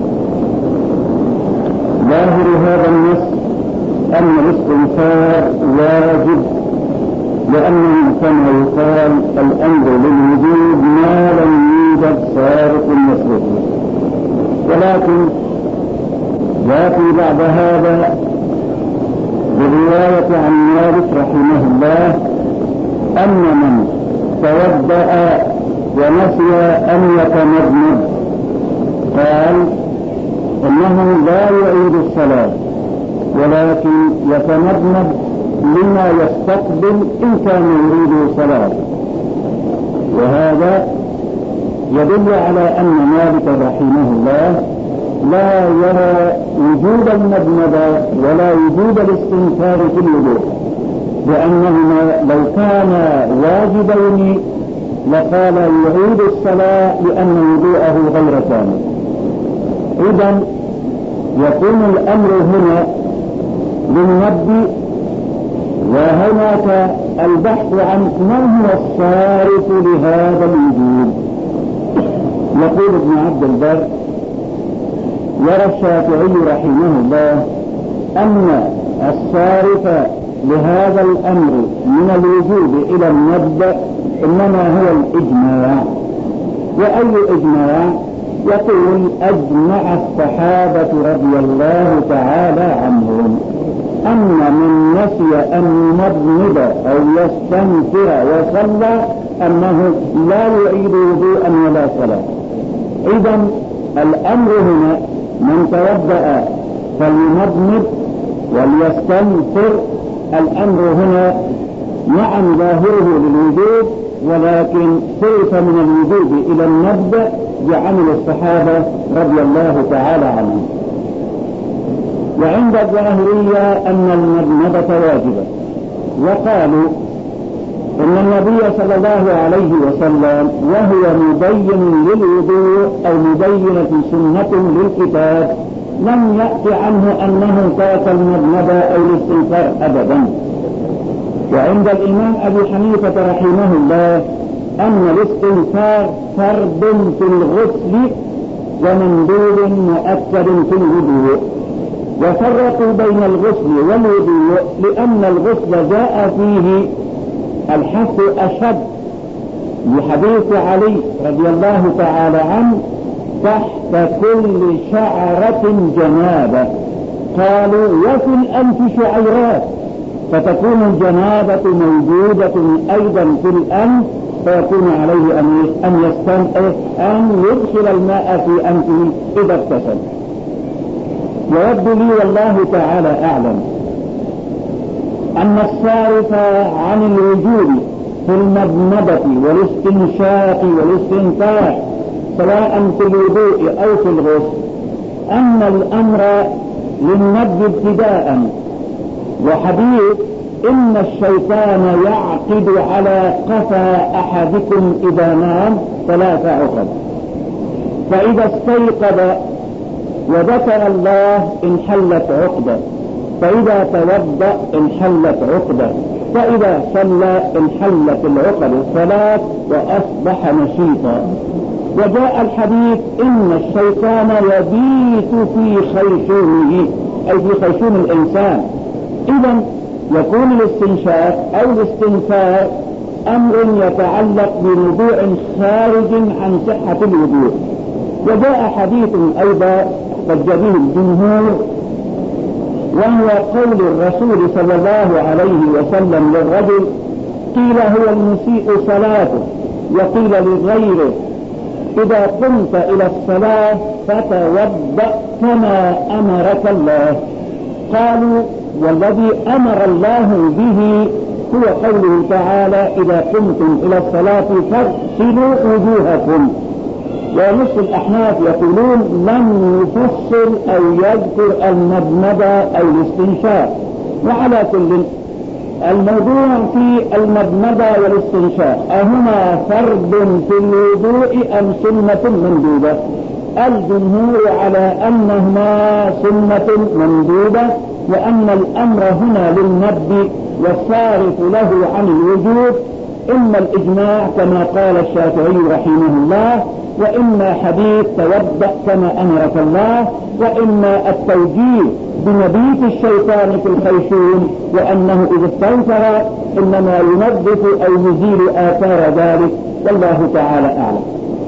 ظاهر هذا النص أن الاستنشاق واجب، لأنه كما يقال: الأمر للوجود ما لم يوجد سارق مسروق. ولكن يأتي بعد هذا برواية عن مالك رحمه الله أن من توضأ ونسي أن يتمضمض قال إنه لا يعيد الصلاة، ولكن يتمضمض لما يستقبل إن كان يريد صلاة. وهذا يدل على أن مالك رحمه الله لا يرى وجوب المضمضة ولا وجوب الاستنفار في الوضوء، لأنهما لو كانا واجبين لقال يعيد الصلاة لأن وضوءه غير كامل. إذن يكون الأمر هنا للنبي، وهناك البحث عن ما هو الصارف لهذا الوجود. يقول ابن عبد البر: يرى الشافعي رحمه الله أن الصارف لهذا الأمر من الوجود إلى المبدأ إنما هو الإجماع. وأي إجماع؟ يقول: أجمع الصحابة رضي الله تعالى عنهم أن من نسي أن يمضمض أو يستنفر وصلى أنه لا يعيد وضوءا ولا صلاة. إذن الأمر هنا من توضأ فليمضمض وليستنفر، الأمر هنا نعم ظاهره للوجود، ولكن صرف من الوجود إلى المبدأ بعمل الصحابة رضي الله تعالى عنهم. وعند الظاهرية أن المضمضة واجبة، وقالوا إن النبي صلى الله عليه وسلم وهو مبين للوضوء أو مبينة سنة للكتاب لم يأتي عنه أنه ترك المضمضة أو الاستنفار أبدا. وعند الإمام أبي حنيفة رحمه الله أن الاستنفار فرض في الغسل ومندوب مؤكد في الوضوء، وفرقوا بين الغسل والوضوء لأن الغسل جاء فيه الحث أشد لحديث علي رضي الله تعالى عنه: تحت كل شعرة جنابة. قالوا: وفي الأنف شعيرات، فتكون الجنابة موجودة أيضا في الأنف، فيكون عليه أن يدخل الماء في أنفه إذا اغتسل. ويبدو لي والله تعالى أعلم أن الصارف عن الوجود في المضمضة والاستنشاق والاستنفاق سواء في الوضوء أو في الغسل أن الأمر للنبي ابتداء. وحديث إن الشيطان يعقد على قفا أحدكم إذا نام 3 عقد، فإذا استيقظ وذكر الله انحلت عقدة، فإذا توضأ انحلت عقدة، فإذا صلى انحلت العقد الثلاث وأصبح نشيطا. وجاء الحديث إن الشيطان يبيت في خيشومه، أي في خيشوم الإنسان. إذن يكون الاستنشاق أو الاستنفار أمر يتعلق بموضوع خارج عن صحة الوضوء. وجاء حديث أيضا قد به الجمهور، وهو قول الرسول صلى الله عليه وسلم للرجل: قيل هو المسيء صلاته، وقيل لغيره: إذا قمت إلى الصلاة فتوضأ كما أمرك الله. قالوا: والذي أمر الله به هو قوله تعالى: إذا قمتم إلى الصلاة فاغسلوا وجوهكم. ونص الأحناف يقولون لم يفصل أو يذكر المضمضة أو الاستنشاق. وعلى كل الموضوع في المضمضة والاستنشاق أهما فرض في الوضوء أم سنة مندوبة؟ الجمهور على أنهما سنة مندوبة، وأن الأمر هنا للنبي والصارف له عن الوجود إما الإجماع كما قال الشافعي رحمه الله، وإما حديث توضأ كما أمرك الله، وإما التوجيه بمبيت الشيطان في الخيشوم، وأنه إذا استنفر إنما ينظف أو يزيل آثار ذلك، والله تعالى أعلم.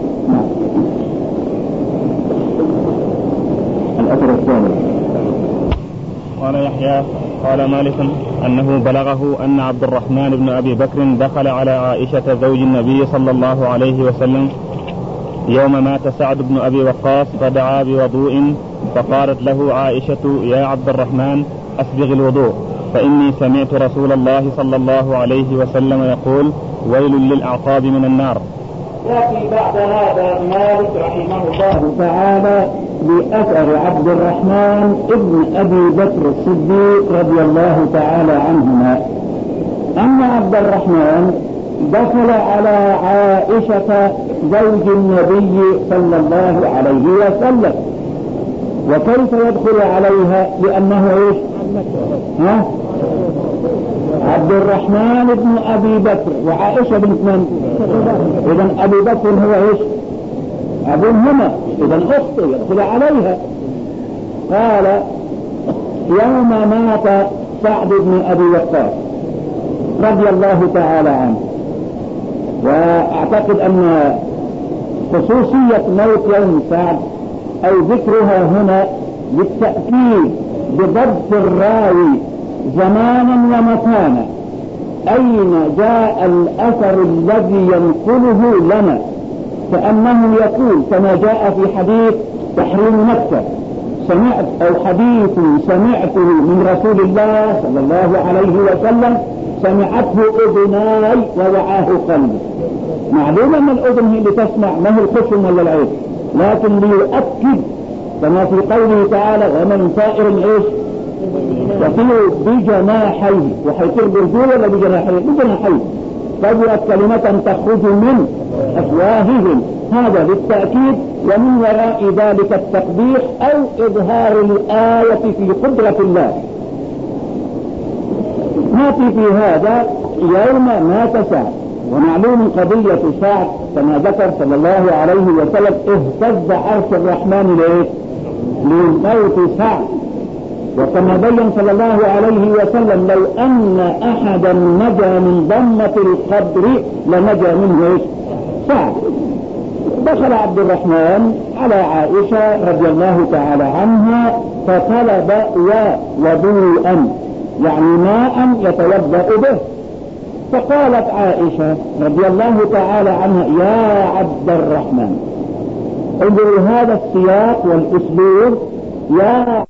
الأثر الثاني. قال يحيى قال مالك أنه بلغه أن عبد الرحمن بن أبي بكر دخل على عائشة زوج النبي صلى الله عليه وسلم يوم مات سعد بن أبي وقاص فدعا بوضوء، فقالت له عائشة: يا عبد الرحمن أسبغ الوضوء، فإني سمعت رسول الله صلى الله عليه وسلم يقول: ويل للأعقاب من النار. يأتي بعد هذا مالك رحمه الله تعالى بأثر عبد الرحمن ابن أبي بكر الصديق رضي الله تعالى عنهما أن عبد الرحمن دخل على عائشة زوج النبي صلى الله عليه وسلم. وكيف يدخل عليها؟ لأنه ايش؟ عبد الرحمن بن أبي بكر وعائشة بنت من؟ إذن أبي بكر هو ايش؟ أبوهما، إذن أخته يدخل عليها. قال يوم مات سعد بن أبي وقاص رضي الله تعالى عنه، وأعتقد أن خصوصية موت يوم سعد أو ذكرها هنا للتأكيد بضبط الراوي زمانا ومكانا أين جاء الأثر الذي ينقله لنا، كأنه يقول كما جاء في حديث تحريم مكة سمعت أو حديث سمعته من رسول الله صلى الله عليه وسلم سمعته أذناي ووعاه قلبي. معلوم أن الأذن هي اللي تسمع، ما هي الخشم ولا العين، لكن ليؤكد كما في قوله تعالى ومن طائر ايش يطير بجناحيه، وحيطير برجوله ولا بجناحيه؟ بجناحيه. فجأت كلمة تخرج من أفواههم، هذا للتأكيد، ومن وراء ذلك التقبيح أو إظهار الآية في قدرة الله. نأتي في هذا يوم مات سعد، ومعلوم قضية سعد كما ذكر صلى الله عليه وسلم اهتز عرش الرحمن لموت سعد، وكما بين صلى الله عليه وسلم لو أن أحدا نجا من ضمة القبر لنجا منه سعد. دخل عبد الرحمن على عائشة رضي الله تعالى عنها فطلب وضوءا، يعني ماء يتوضأ به. فقالت عائشة رضي الله تعالى عنها يا عبد الرحمن، انظروا هذا السياق والاسلوب، يا